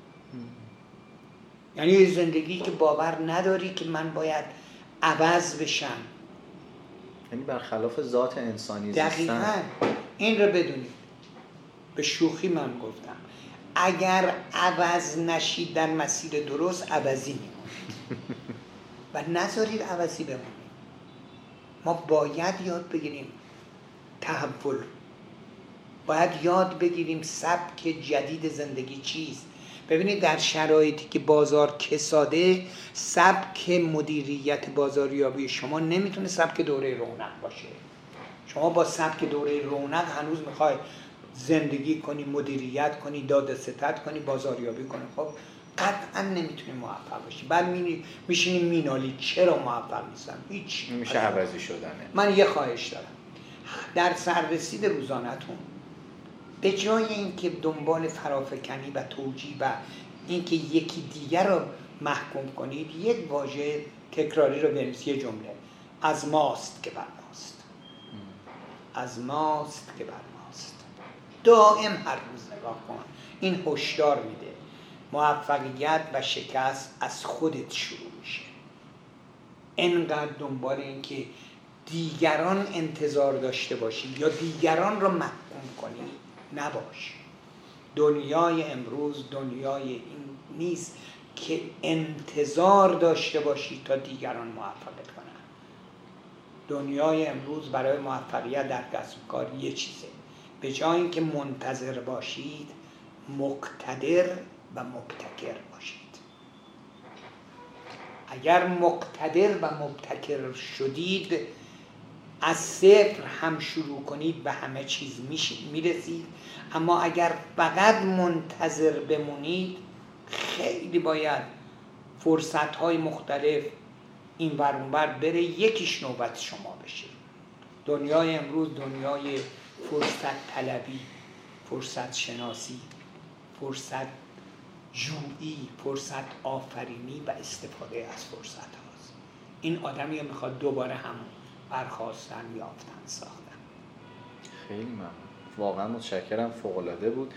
یعنی زندگی که باور نداری که من باید عوض بشم، یعنی برخلاف ذات انسانی زیستن. دقیقاً این رو بدونید. به شوخی من گفتم اگر عوض نشید در مسیر درست، عوضی میمونید و نذارید عوضی بمونید. ما باید یاد بگیریم تحول، باید یاد بگیریم سبک جدید زندگی چیست. ببینید در شرایطی که بازار کساده، سبک مدیریت بازاریابی شما نمیتونه سبک دوره رونق باشه. شما با سبک دوره رونق هنوز میخوای زندگی کنی، مدیریت کنی، داد ستد کنی، بازاریابی کنی، خب قطعا نمیتونی موفق باشی. بعد میشینی مینالی چرا موفق نیستم؟ هیچ میشه عوضی شدنه. من یه خواهش دارم در سررسید روزانه‌تون، به جای اینکه دنبال فرافکنی و توجیه و اینکه یکی دیگر رو محکوم کنید یک واژه تکراری رو بنویسید، یه جمله: از ماست که بر ماست، از ماست که بر ماست. دائم هر روز نگاه کن، این هشدار میده موفقیت و شکست از خودت شروع میشه. انقدر دنبال این که دیگران انتظار داشته باشی یا دیگران رو محکوم کنی نباش. دنیای امروز دنیای این نیست که انتظار داشته باشی تا دیگران موفقت کنن. دنیای امروز برای موفقیت در کسب و کار یه چیزه: به جای اینکه منتظر باشید، مقتدر و مبتکر باشید. اگر مقتدر و مبتکر شدید، از صفر هم شروع کنید به همه چیز میرسید. اما اگر فقط منتظر بمونید، خیلی باید فرصت‌های مختلف این ور اون ور بره، یکیش نوبت شما بشه. دنیای امروز دنیای فرصت طلبی، فرصت شناسی، فرصت جویی، فرصت آفرینی و استفاده از فرصت هاست. این آدمی میخواد دوباره هم برخواستن، یافتن، ساختن. خیلی ممنون، واقعا متشکرم، فوق‌العاده بود.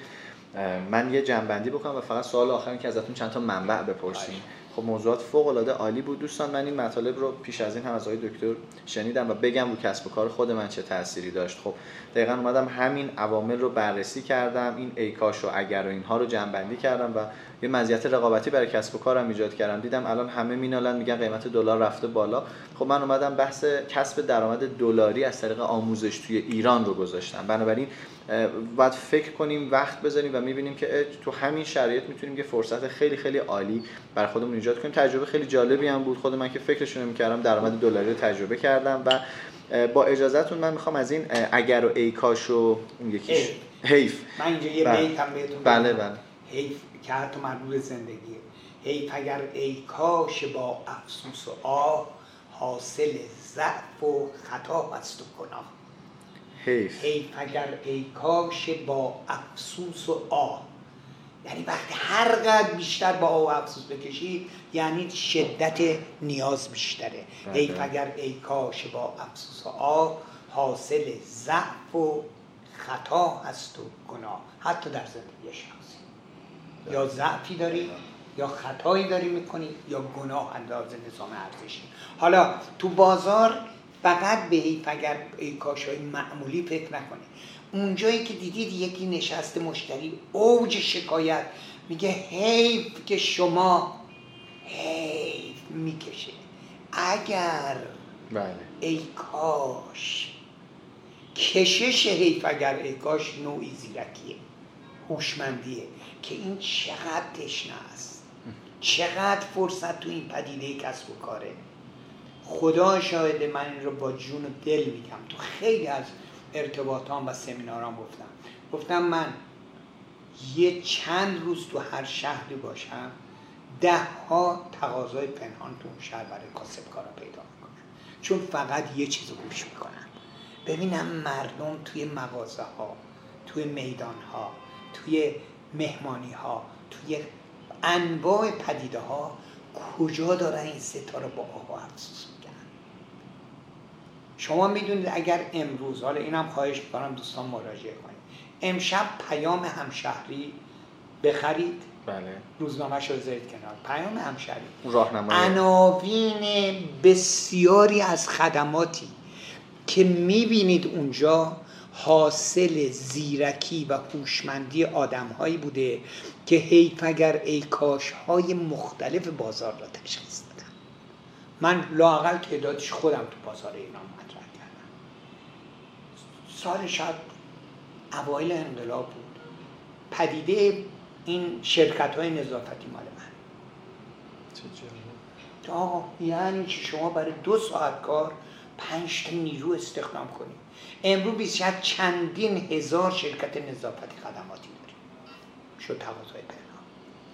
من یه جنبندی بکنم و فقط سوال آخری که ازتون چند تا منبع بپرسیم. خب موضوعات فوق‌العاده عالی بود دوستان. من این مطالب رو پیش از این هم از آقای دکتر شنیدم و بگم رو کسب و کار خود من چه تأثیری داشت. خب دقیقاً اومدم همین عوامل رو بررسی کردم، این ای کاش و اگر و اینها رو جمع‌بندی کردم و یه مزیت رقابتی برای کسب و کارم ایجاد کردم. دیدم الان همه مینالن میگن قیمت دلار رفته بالا. خب من اومدم بحث کسب درآمد دلاری از طریق آموزش توی ایران رو گذاشتم. بنابراین باید فکر کنیم، وقت بذاریم و میبینیم که تو همین شرایط میتونیم یه فرصت خیلی خیلی عالی برای خودمون ایجاد کنیم. تجربه خیلی جالبی هم بود. خود من که فکرش نمی‌کردم درآمد دلاری رو تجربه کردم و با اجازهتون من میخوام از این اگر و ای کاش و اون یکیش حیف، من اینجا یه بیت هم بهتون بله بله حیف که حتی مربوط زندگیه. حیف اگر ای کاش با افسوس و آه، حاصل ضعف و خطا است و گناه. حیف حیف اگر ای کاش با افسوس و آه، یعنی وقتی هر قدر بیشتر با آه و افسوس بکشید یعنی شدت نیاز بیشتره. حیف اگر ای کاش با افسوس و آه، حاصل ضعف و خطا هست و گناه. حتی در زندگی شخصی یا ضعفی داری یا خطایی داری میکنی یا گناه اندازه نظام ارزشی. حالا تو بازار فقط به حیف اگر ای کاشای معمولی فکر نکنید. اونجایی که دیدید یکی نشسته مشتری اوج شکایت میگه حیف که شما، حیف میکشه. اگر بله ای کاش، کشش حیف اگر ای کاش نوعی زیرکیه، هوشمندیه که این چقدر تشنه است، چقدر فرصت تو این پدیده کسب و کاره. خدا شاهده، من این رو با جون و دل میگم. تو خیلی از ارتباطام و سمینارام گفتم گفتم من یه چند روز تو هر شهری باشم، ده ها تقاضای پنهان تو اون شهر برای کاسبکارا پیدا میکنم، چون فقط یه چیز رو گوش میکنم، ببینم مردم توی مغازه ها، توی میدان ها، توی مهمانی ها، توی انواع پدیده ها کجا دارن این ستاره با آه و افسوس میگن. شما میدونید اگر امروز، حالا اینم خواهش میکنم دوستان مراجعه کنید، امشب پیام همشهری بخرید، بله روزنامه‌ش رو بذارید کنار، پیام همشهری راهنمایی عناوین بسیاری از خدماتی که میبینید اونجا حاصل زیرکی و هوشمندی آدم‌هایی بوده که حیف اگر ای کاش‌های مختلف بازار را تشخیص دادن. من لااقل تعدادش خودم تو بازار ایران مطرح کردم. سال شاید اوایل انقلاب بود. پدیده این شرکت‌های نظافتی مال من. چه آقا یعنی که شما برای دو ساعت کار پنج تا نیرو استخدام کنید. امروز بیشتر چندین هزار شرکت نظافتی خدماتی داریم. شد تقاضای پنهان.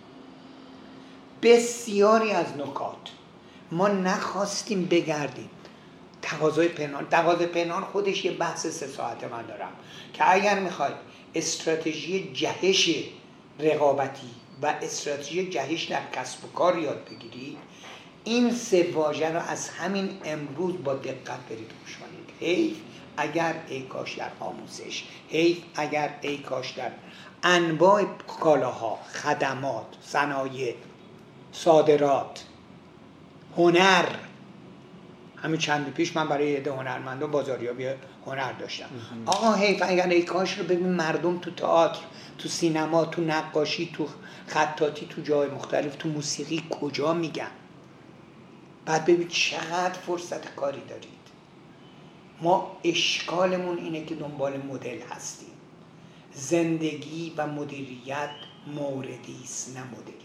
بسیاری از نکات ما نخواستیم بگردیم. تقاضای پنهان، تقاضای پنهان خودش یه بحث سه ساعته من دارم که اگر میخواید استراتژی جهش رقابتی و استراتژی جهش در کسب و کار یاد بگیرید، این سه واژه رو از همین امروز با دقت برید گوش کنید. حیف اگر ای کاش در آموزش، حیف اگر ای کاش در انواع کالاها، خدمات، صنایع، صادرات، هنر. همین چند پیش من برای عده هنرمندان بازاریابی هنر داشتم. آقا حیف اگر ای کاش رو ببین مردم تو تئاتر، تو سینما، تو نقاشی، تو خطاطی، تو جای مختلف، تو موسیقی کجا میگن. بعد ببین چقدر فرصت کاری دارید. ما اشکالمون اینه که دنبال مدل هستیم. زندگی و مدیریت موردی است، نه مدلی.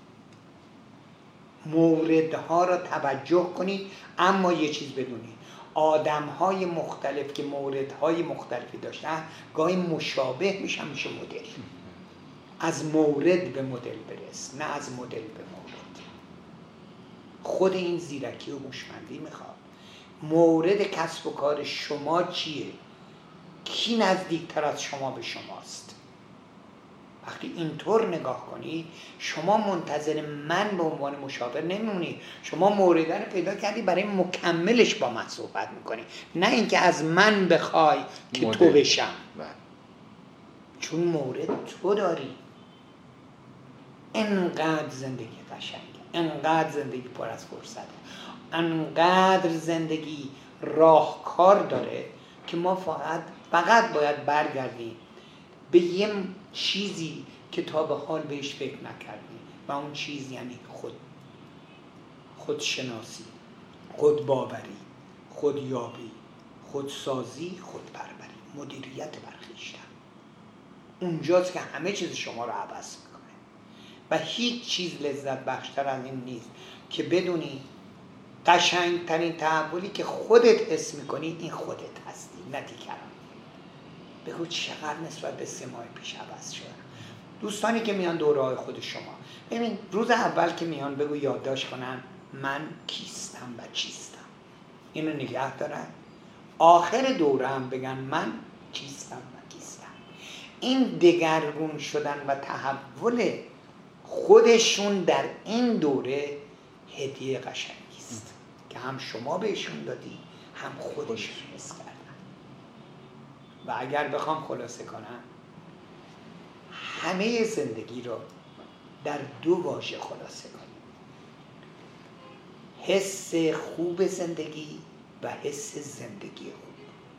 موردها را توجه کنید، اما یه چیز بدونید، آدم‌های مختلف که موردهای مختلفی داشتن گاهی مشابه میشن، میشه مدل. از مورد به مدل برس، نه از مدل به مورد. خود این زیرکی و هوشمندی میخواد. مورد کسب و کار شما چیه؟ کی نزدیکتر از شما به شماست؟ وقتی اینطور نگاه کنید، شما منتظر من به عنوان مشاور نمیمونید. شما مورد رو پیدا کردی، برای مکملش با من صحبت میکنی، نه اینکه از من بخوای که مورد. تو بشم. چون مورد تو داری. انقدر زندگی قشنگه، انقدر زندگی پر از فرصته، انقدر زندگی راهکار داره که ما فقط فقط باید برگردیم به یه چیزی که تا به حال بهش فکر نکردیم، و اون چیز یعنی خود خودشناسی، خودباوری، خودیابی، خودسازی، خودپروری، مدیریت برخیشتن. اونجاست که همه چیز شما رو عوض میکنه و هیچ چیز لذت بخشتر از این نیست که بدونی قشنگترین تحولی که خودت حس میکنی این خودت هستی، نه دیگران. بگو چقدر نسبت به سه ماه پیش عوض شد. دوستانی که میان دوره‌های خود شما، ببین روز اول که میان بگو یادداشت کنن من کیستم و چیستم، اینو نگه دارن. آخر دوره هم بگن من چیستم و کیستم. این دگرگون شدن و تحول خودشون در این دوره هدیه قشنگی است که هم شما بهشون دادی، هم خودشون حس کردن. و اگر بخوام خلاصه کنم، همه زندگی رو در دو واژه خلاصه کنیم: حس خوب زندگی و حس زندگی خوب.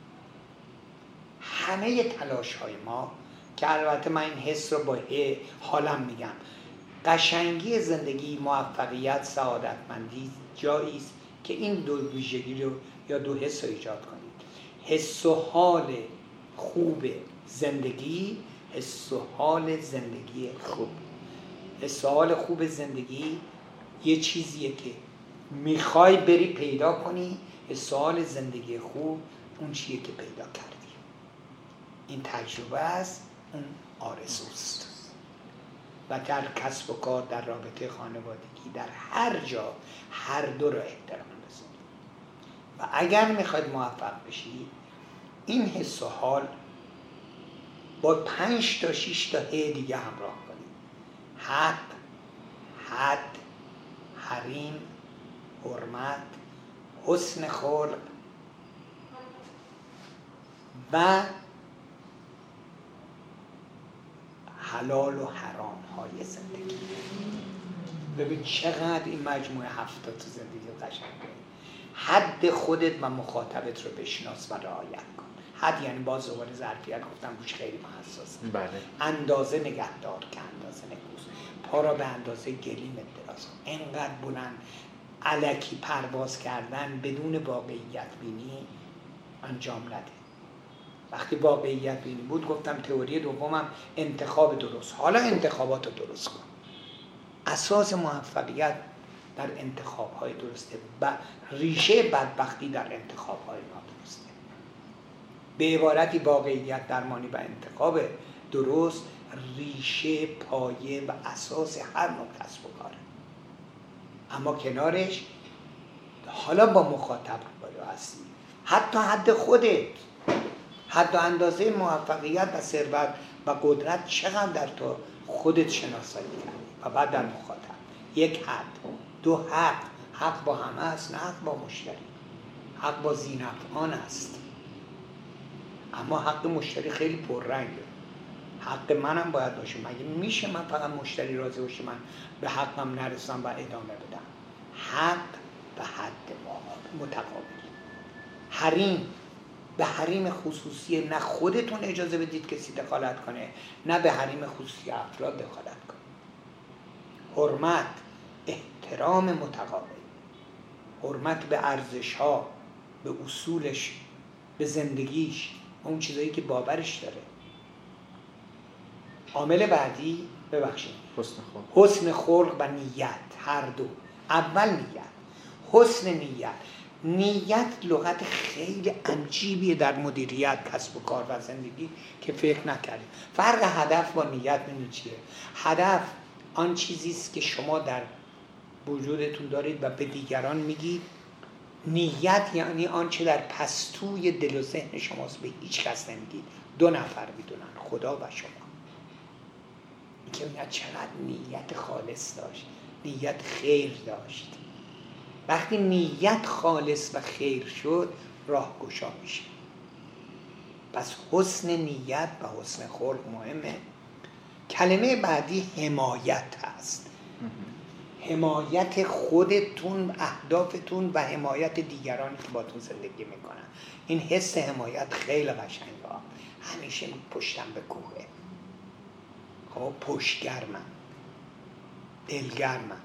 همه تلاش های ما، که البته من این حس رو با حالم میگم، قشنگی زندگی، موفقیت، سعادتمندی جایی است که این دو ویژگی رو یا دو حس رو ایجاد کنید. حس و حال خوب زندگی، حس و حال زندگی خوب. حس و حال خوب زندگی یه چیزیه که میخوای بری پیدا کنی. حس و حال زندگی خوب اون چیه که پیدا کردی. این تجربه است، اون آرزوست. و در کسب و کار، در رابطه خانوادگی، در هر جا هر دو را احترام بذارید. و اگر میخواید موفق بشید، این حس و حال با پنج تا شیش تا ه دیگه همراه کنید: حق، حد، حریم، حرمت، حسن خلق و حلال و حرام های زندگی. ببین چقدر این مجموعه هفته تو زندگی قشنگه. حد خودت و مخاطبت رو بشناس و رعایت کن. حد یعنی باز دوباره ظرفیت گفتم روش خیلی حساسه. بله. اندازه نگهدار که اندازه نگوز. پا را به اندازه گلیم دراز کن. اینقدر بلند الکی پرواز کردن بدون واقعیت بینی انجام نده. وقتی واقعیت بینی بود گفتم تئوری دومم انتخاب درست. حالا انتخابات رو درست کن. اساس موفقیت در انتخاب‌های درسته و ریشه بدبختی در انتخاب‌های نادرسته. به عبارتی واقعیت درمانی و انتخاب درست ریشه، پایه و اساس هر نوع کسب و کاره. اما کنارش حالا با مخاطب باید هستی، حتی حد خودت، حد و اندازه موفقیت و ثروت و قدرت چقدر در تو خودت شناسایی کردی و بعد در مخاطب. یک حد. دو حق. حق با همه است، نه حق با مشتری. حق با ذینفعان است، اما حق مشتری خیلی پررنگه. حق منم باید باشه. مگه میشه من فقط مشتری راضی باشه من به حقم نرسم و ادامه بدم؟ حق به حد متقابل. حریم به حریم خصوصی نه خودتون اجازه بدید کسی دخالت کنه، نه به حریم خصوصی افراد دخالت کنه. حرمت، احترام متقابل، حرمت به ارزش‌ها، به اصولش، به زندگیش، اون چیزایی که باورش داره. عامل بعدی، ببخشید، حسن خلق. حسن خلق و نیت، هر دو. اول نیت، حسن نیت. نیت لغت خیلی عجیبیه در مدیریت کسب و کار و زندگی که فکر نکردیم. فرق هدف با نیت می‌دونید چیه؟ هدف آن چیزی است که شما در وجودتون دارید و به دیگران میگید. نیت یعنی آنچه در پستوی دل و ذهن شماست، به هیچ کس نمیگید. دو نفر میدونن، خدا و شما. این که میگن چقدر نیت خالص داشت، نیت خیر داشت. وقتی نیت خالص و خیر شد، راهگشا میشه. پس حسن نیت و حسن خلق مهمه. کلمه بعدی حمایت هست. حمایت خودتون، اهدافتون و حمایت دیگرانی که با تون زندگی میکنن. این حس حمایت خیلی قشنگه. همیشه پشتم به کوهه، خب پشتگرمم، دلگرمم.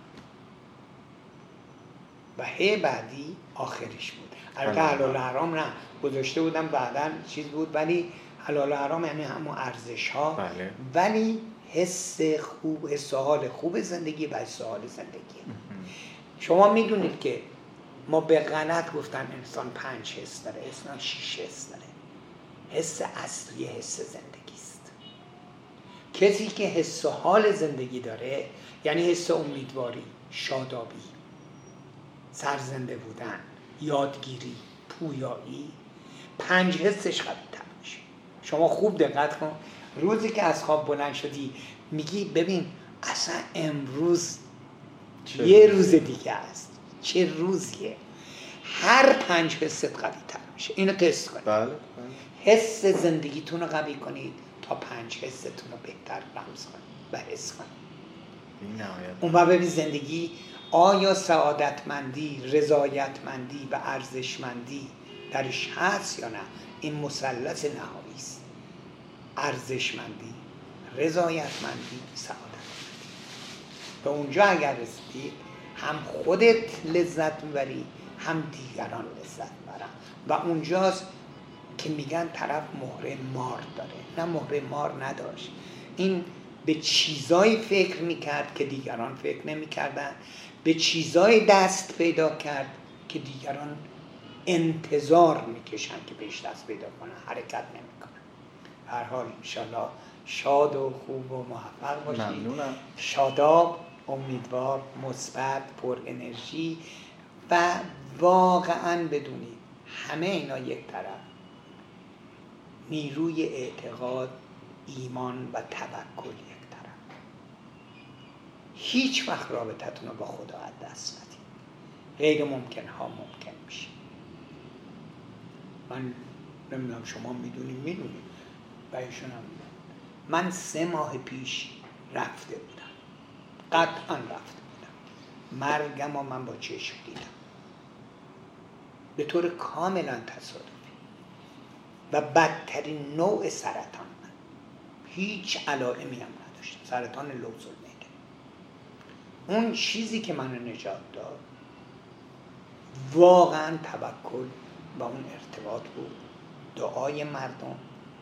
و هی بعدی آخرش بود. البته حلال و حرام نه گذاشته بودم بعداً چیز بود، ولی حلال و حرام یعنی همون ارزش ها. بله. ولی حس خوب، حس و حال خوب زندگی و حس و حال زندگی. شما میدونید که ما به غلط گفتن انسان پنج حس داره، انسان شش حس داره. حس اصلی حس زندگی است. کسی که حس و حال زندگی داره یعنی حس امیدواری، شادابی، سرزنده بودن، یادگیری، پویایی، پنج حسش قوی تر میشه. شما خوب دقت کن، روزی که از خواب بلند شدی میگی ببین اصلا امروز یه روز دیگه است، چه روزیه. هر پنج حست قوی تر میشه. اینو تست کنید. بله. حس زندگیتون رو قوی کنید تا پنج حستون رو بهتر رمز کنید و حس کنید. اون وقت ببین زندگی آیا سعادتمندی، رضایتمندی و ارزشمندی درش هست یا نه؟ این مثلث نهایی است. ارزشمندی، رضایتمندی، سعادتمندی. به اونجا اگر رسیدی هم خودت لذت میبری هم دیگران لذت میبرن. و اونجاست که میگن طرف مهره مار داره. نه، مهره مار نداشت. این به چیزایی فکر میکرد که دیگران فکر نمیکردن، به چیزای دست پیدا کرد که دیگران انتظار میکشن که بهش دست پیدا کنن، حرکت نمیکنن. هر حال انشالله شاد و خوب و موفق باشید. ممنونم. شاداب، امیدوار، مثبت، پر انرژی و واقعا بدونید همه اینا یک طرف، نیروی اعتقاد، ایمان و توکل یک طرف. هیچ وقت رابطتون رو با خدا از دست ندید. غیر ممکن ها ممکن میشه. من نمیدونم شما میدونید میدونید و ایشون هم میدونید. من سه ماه پیش رفته بودم، قطعا رفته بودم. مرگم و من با چشم دیدم به طور کاملا تصادفی و بدترین نوع سرطان. من هیچ علائمی هم نداشت، سرطان لوز المعده. اون چیزی که منو نجات داد واقعا توکل و اون ارتباط بود، دعای مردم،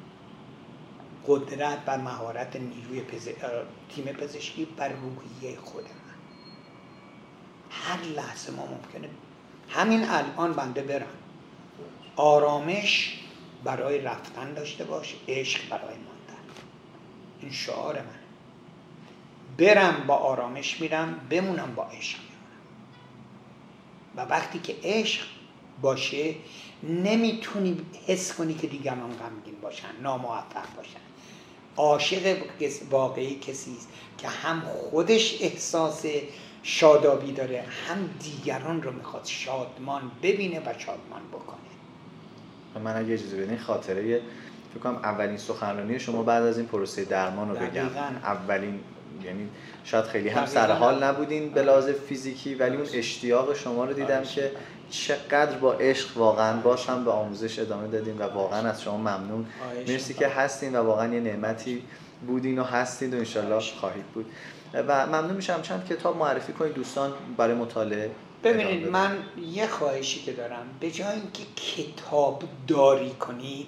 قدرت و مهارت نیروی پز... تیم پزشکی و روحیه خود من. هر لحظه ما ممکنه همین الان بنده برم، آرامش برای رفتن داشته باش، عشق برای ماندن. این شعار من. برم با آرامش میرم، بمونم با عشق میمونم. و وقتی که عشق باشه نمیتونی حس کنی که دیگران غمگین باشن، ناموفق باشن. عاشق واقعی کسی است که هم خودش احساس شادابی داره، هم دیگران رو میخواد شادمان ببینه و شادمان بکنه. من اگه اجازه بدین خاطره فکر کنم اولین سخنرانی شما بعد از این پروسه درمان رو بگم. اولین، یعنی شاید خیلی هم سر حال نبودین به لحاظ فیزیکی، ولی اون اشتیاق شما رو دیدم که چقدر با عشق واقعا باز هم به آموزش ادامه دادیم و واقعا از شما ممنون. مرسی که هستین و واقعا یه نعمتی بودین و هستین و انشالله خواهید بود. و ممنون میشم چند کتاب معرفی کنید دوستان برای مطالعه. ببینید من یه خواهشی که دارم، به جای اینکه کتاب داری کنید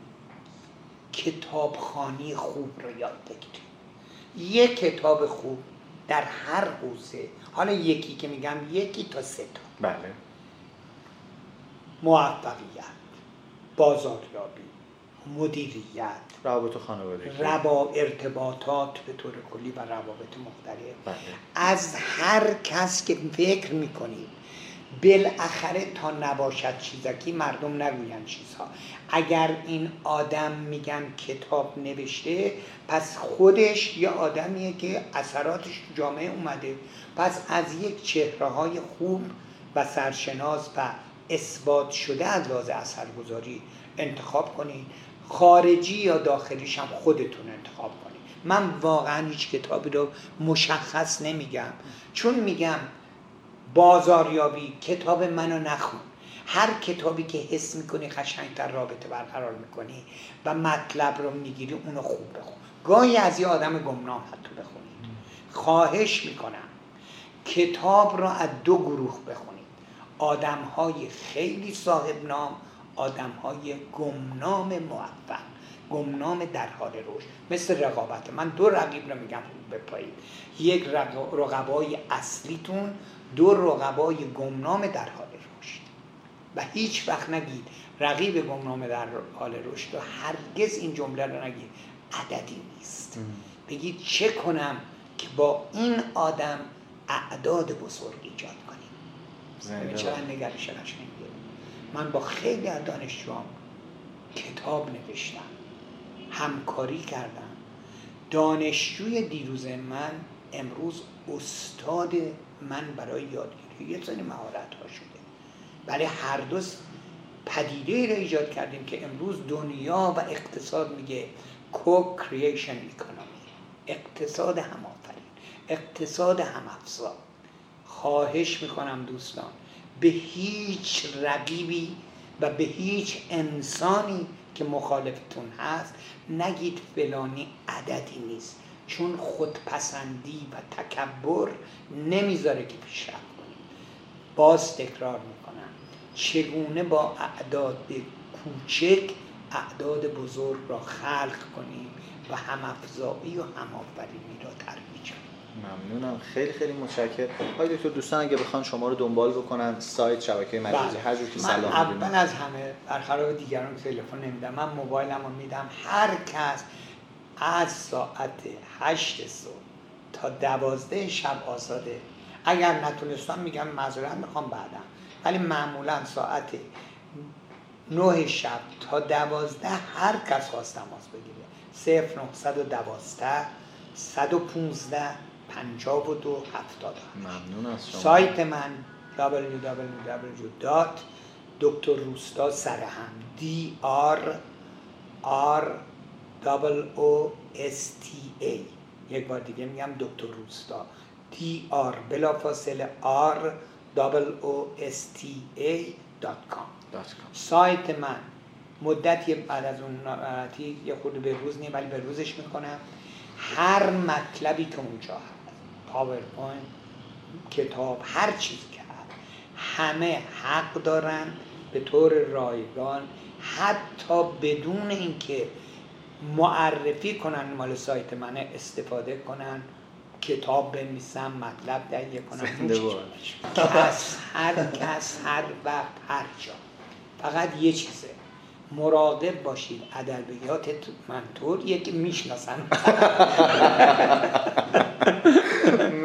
کتابخوانی خوب رو یاد بگیرید. یه کتاب خوب در هر حوزه، حالا یکی که میگم یکی تا سه تا، بله، موفقیت، بازاریابی، مدیریت، روابط خانوادگی، روا ارتباطات به طور کلی و روابط مختلف. بله. از هر کس که فکر میکنید بالاخره تا نباشد چیزکی مردم نگوین چیزها. اگر این آدم میگن کتاب نوشته، پس خودش یه آدمیه که اثراتش تو جامعه اومده. پس از یک چهره‌های خوب و سرشناس و اثبات شده از لحاظ اثرگذاری انتخاب کنید. خارجی یا داخلیش هم خودتون انتخاب کنید. من واقعا هیچ کتابی رو مشخص نمیگم، چون میگم بازاریابی کتاب منو نخون. هر کتابی که حس میکنی قشنگتر رابطه برقرار میکنی و مطلب رو میگیری اونو خوب بخون. گاهی از یه آدم گمنام حتی بخونید. خواهش میکنم کتاب رو از دو گروه بخونید: آدم‌های خیلی صاحب نام، آدم‌های گمنام موفق، گمنام در حال رشد. مثل رقابت، من دو رقیب رو میگم خوب بپایید: یک رقبای اصلیتون، دو رقبای گمنام در حال رشد. و هیچ وقت نگید رقیب گمنام در حال رشد، و هرگز این جمله رو نگید عددی نیست. بگید چه کنم که با این آدم اعداد بزرگ ایجاد کنیم. چرا نگرش قشنگه. من با خیلی از دانشجوام کتاب نوشتم، همکاری کردم. دانشجوی دیروز من امروز استاد من برای یادگیری یه سری مهارت ها شده. ولی هر دو پدیده را ایجاد کردیم که امروز دنیا و اقتصاد میگه co-creation economy، اقتصاد هم‌آفرین، اقتصاد هم‌افزا. خواهش میکنم دوستان به هیچ رقیبی و به هیچ انسانی که مخالفتون هست نگید فلانی عددی نیست، چون خودپسندی و تکبر نمیذاره که پیشرفت کنیم. باز تکرار میکنم، چگونه با اعداد کوچک اعداد بزرگ را خلق کنیم و هم‌افزایی و هم‌آفرینی را ترویج کنیم. ممنونم، خیلی خیلی متشکرم. آقای دکتر، دوستان اگه بخوان شما رو دنبال بکنن، سایت، شبکه مجازی، هر جور که صلاح می‌بینید. من از همه برخلاف دیگران تلفن نمیدم، من موبایلمو میدم. هر کس از ساعت هشت صبح تا دوازده شب آزاده. اگر نتونستم میگم معذرت میخوام بعدم، ولی معمولا ساعت نه شب تا دوازده هر کس خواست تماس بگیره. صفر نهصد و دوازده صد و پانزده پنجاه و دو هفتاد. ممنون از شما. سایت من دبلیو دبلیو دبلیو دات دکتر روستا سرهم دی آر آر دبل او اس تی ای. یک بار دیگه میگم دکتر روستا دی آر بلا فاصله آر دبل او اس تی ای دات کام. سایت من مدتی بعد از اون ناراحتی یه خورده به روز نیم، ولی به روزش میکنم. هر مطلبی که اونجا هست، پاورپوینت، کتاب، هر چیزی که هست، همه حق دارن به طور رایگان، حتی بدون اینکه معرفی کنن مال سایت منه، استفاده کنن، کتاب بنویسن، مطلب تهیه کنن. کس هر کس هر وقت هر جا. فقط یه چیزه، مراقب باشید ادبیات من طوریه که میشناسن.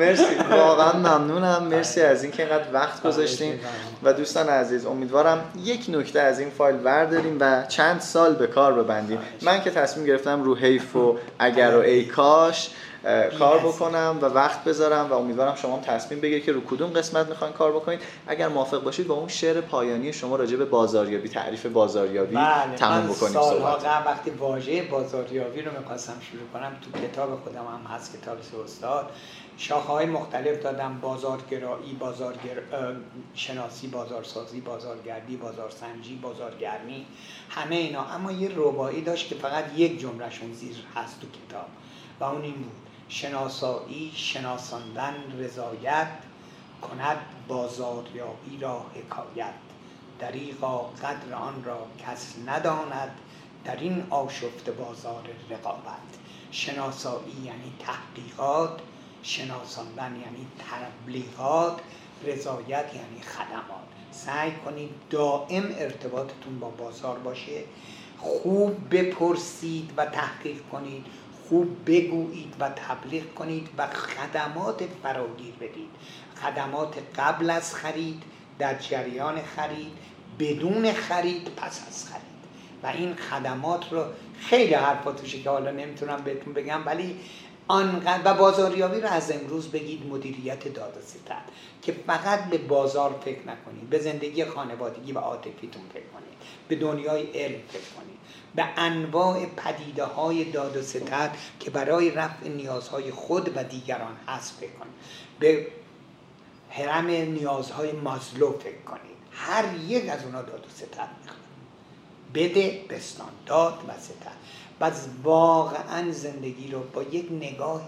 مرسی، واقعا ممنونم. مرسی از اینکه اینقدر وقت گذاشتین. و دوستان عزیز، امیدوارم یک نکته از این فایل برداریم و چند سال به کار ببندیم. من که تصمیم گرفتم رو حیف و اگر و ای کاش کار بکنم و وقت بذارم و امیدوارم شما هم تصمیم بگیرید که رو کدوم قسمت میخواین کار بکنید. اگر موافق باشید با اون شعر پایانی شما راجع به بازاریابی، تعریف بازاریابی بله، تموم من بکنیم. سالها قبل وقتی واژه بازاریابی رو میخواستم شروع کنم، تو کتاب خودم هم هست، کتاب سه استاد، شاخه‌های مختلف دادم: بازارگرایی، بازارگر شناسی، بازارسازی، بازارگردی، بازارسنجی، بازارگرمی، همه اینا. اما یه رباعی داشت که فقط یک جملهشون زیر هست تو کتاب و اون این بود: شناسایی شناساندن رضایت، کند بازاریابی را حکایت. دریغا قدر آن را کس نداند، در این آشفته بازار رقابت. شناسایی یعنی تحقیقات، شناساندن یعنی تبلیغات، رضایت یعنی خدمات. سعی کنید دائم ارتباطتون با بازار باشه، خوب بپرسید و تحقیق کنید، خوب بگویید و تبلیغ کنید و خدمات فراگیر بدید. خدمات قبل از خرید، در جریان خرید، بدون خرید، پس از خرید. و این خدمات رو خیلی حرفا توشه که حالا نمیتونم بهتون بگم، ولی آنقدر. و بازاریابی رو از امروز بگید مدیریت داد و ستد، که فقط به بازار فکر نکنید، به زندگی خانوادگی و عاطفیتون فکر کنید، به دنیای علم فکر کنید، به انواع پدیده های داد و ستد که برای رفع نیازهای خود و دیگران هست فکر کنید، به هرم نیازهای مازلو فکر کنید. هر یک از اونا داد و ستد میخواد. بده، بستان، داد و ستد. بس واقعا زندگی رو با یک نگاه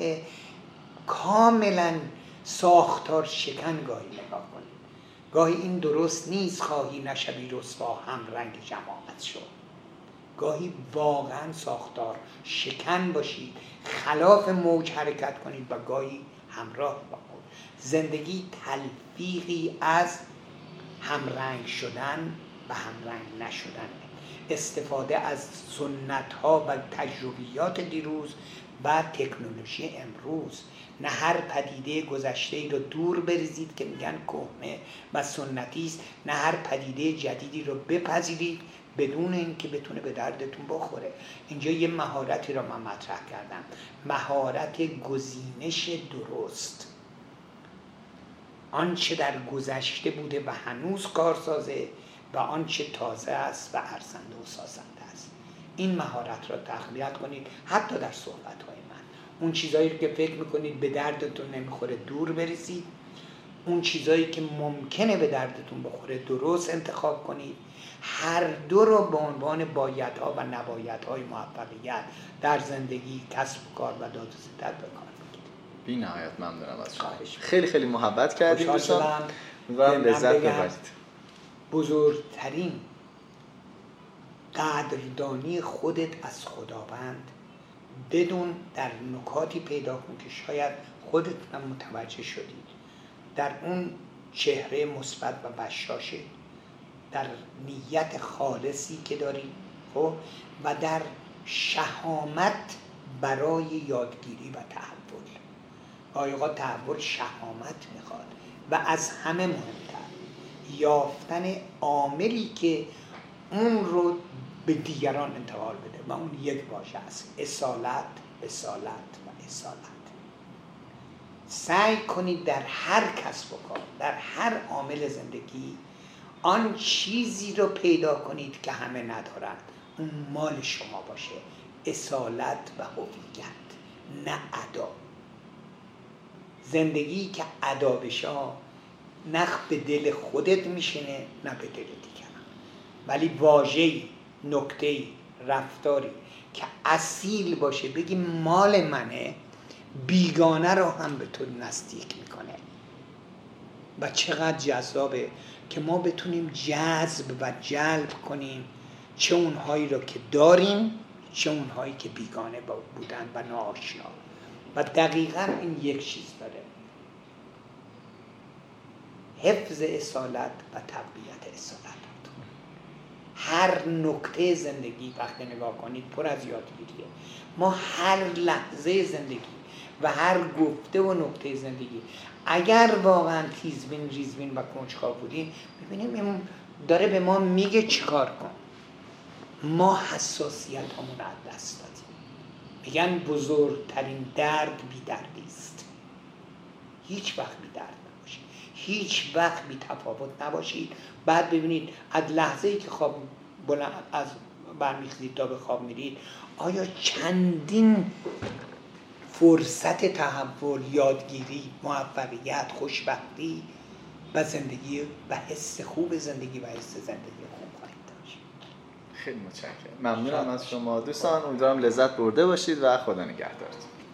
کاملا ساختار شکن گاهی نگاه کنید. گاهی این درست نیست خواهی نشبی رسوا هم رنگ جماعت شد. گاهی واقعا ساختار شکن باشید، خلاف موج حرکت کنید و گاهی همراه با موج. زندگی تلفیقی از همرنگ شدن و همرنگ نشدن، استفاده از سنت ها و تجربیات دیروز و تکنولوژی امروز. نه هر پدیده گذشته ای رو دور بریزید که میگن کهنه و سنتی است، نه هر پدیده جدیدی رو بپذیرید بدون اینکه بتونه به دردتون بخوره. اینجا یه مهارتی رو من مطرح کردم، مهارت گزینش درست. آنچه در گذشته بوده و هنوز کارسازه و آنچه تازه است و ارزنده و سازنده است. این مهارت را تقویت کنید حتی در صحبت‌های من. اون چیزایی که فکر میکنید به دردتون نمیخوره دور بریزید، اون چیزایی که ممکنه به دردتون بخوره درست انتخاب کنید. هر دو رو به عنوان بایدها و نبایدهای موفقیت در زندگی، کسب و کار و داد و ستد به کار بگیرید. بی نهایت ممنونم از شما. خیلی خیلی محبت کردید دوستان. و لذت ببرید. بزرگترین قدردانی خودت از خداوند بدون در نکاتی پیدا کن که شاید خودت هم متوجه شدید، در اون چهره مثبت و بشاشه، در نیت خالصی که داری، خب، و در شهامت برای یادگیری و تحول. گاهی اوقات تحول شهامت میخواد و از همه مهمتر یافتن عاملی که اون رو به دیگران انتقال بده و اون یک واژه است: اصالت، اصالت و اصالت. سعی کنید در هر کسب و کار، در هر عامل زندگی آن چیزی رو پیدا کنید که همه ندارند، اون مال شما باشه. اصالت و هویت، نه ادا. زندگی که ادا بشه نه به دل خودت میشینه نه به دل دیگران، ولی واژه‌ای، نکته‌ای، رفتاری که اصیل باشه، بگی مال منه، بیگانه رو هم به تو نزدیک میکنه. و چقدر جذابه که ما بتونیم جذب و جلب کنیم چه اونهایی رو که داریم، چه اونهایی که بیگانه بودن و ناآشنا. و دقیقاً این یک چیز داره: حفظ اصالت و تقویت اصالت. هر نکته زندگی وقتی نگاه کنید پر از یادگیریه. ما هر لحظه زندگی و هر گفته و نقطه زندگی. اگر واقعا تیزبین ریزبین و کنجکاو بودیم ببینیم این داره به ما میگه چیکار کن. ما حساسیت همون از دست دادیم. میگن بزرگترین درد بی دردی است. هیچ وقت بی درد نباشید، هیچ وقت بی تفاوت نباشید. بعد ببینید از لحظه‌ای که خواب بلند از برمیخیزید تا به خواب میرید، آیا چندین فرصت تحول، یادگیری، موفقیت، خوشبختی و زندگی و حس خوب زندگی و حس زندگی خوب خواهید داشت. خیلی متشکرم. ممنونم از شما دوستان. امیدوارم لذت برده باشید و خدا نگهدارتون.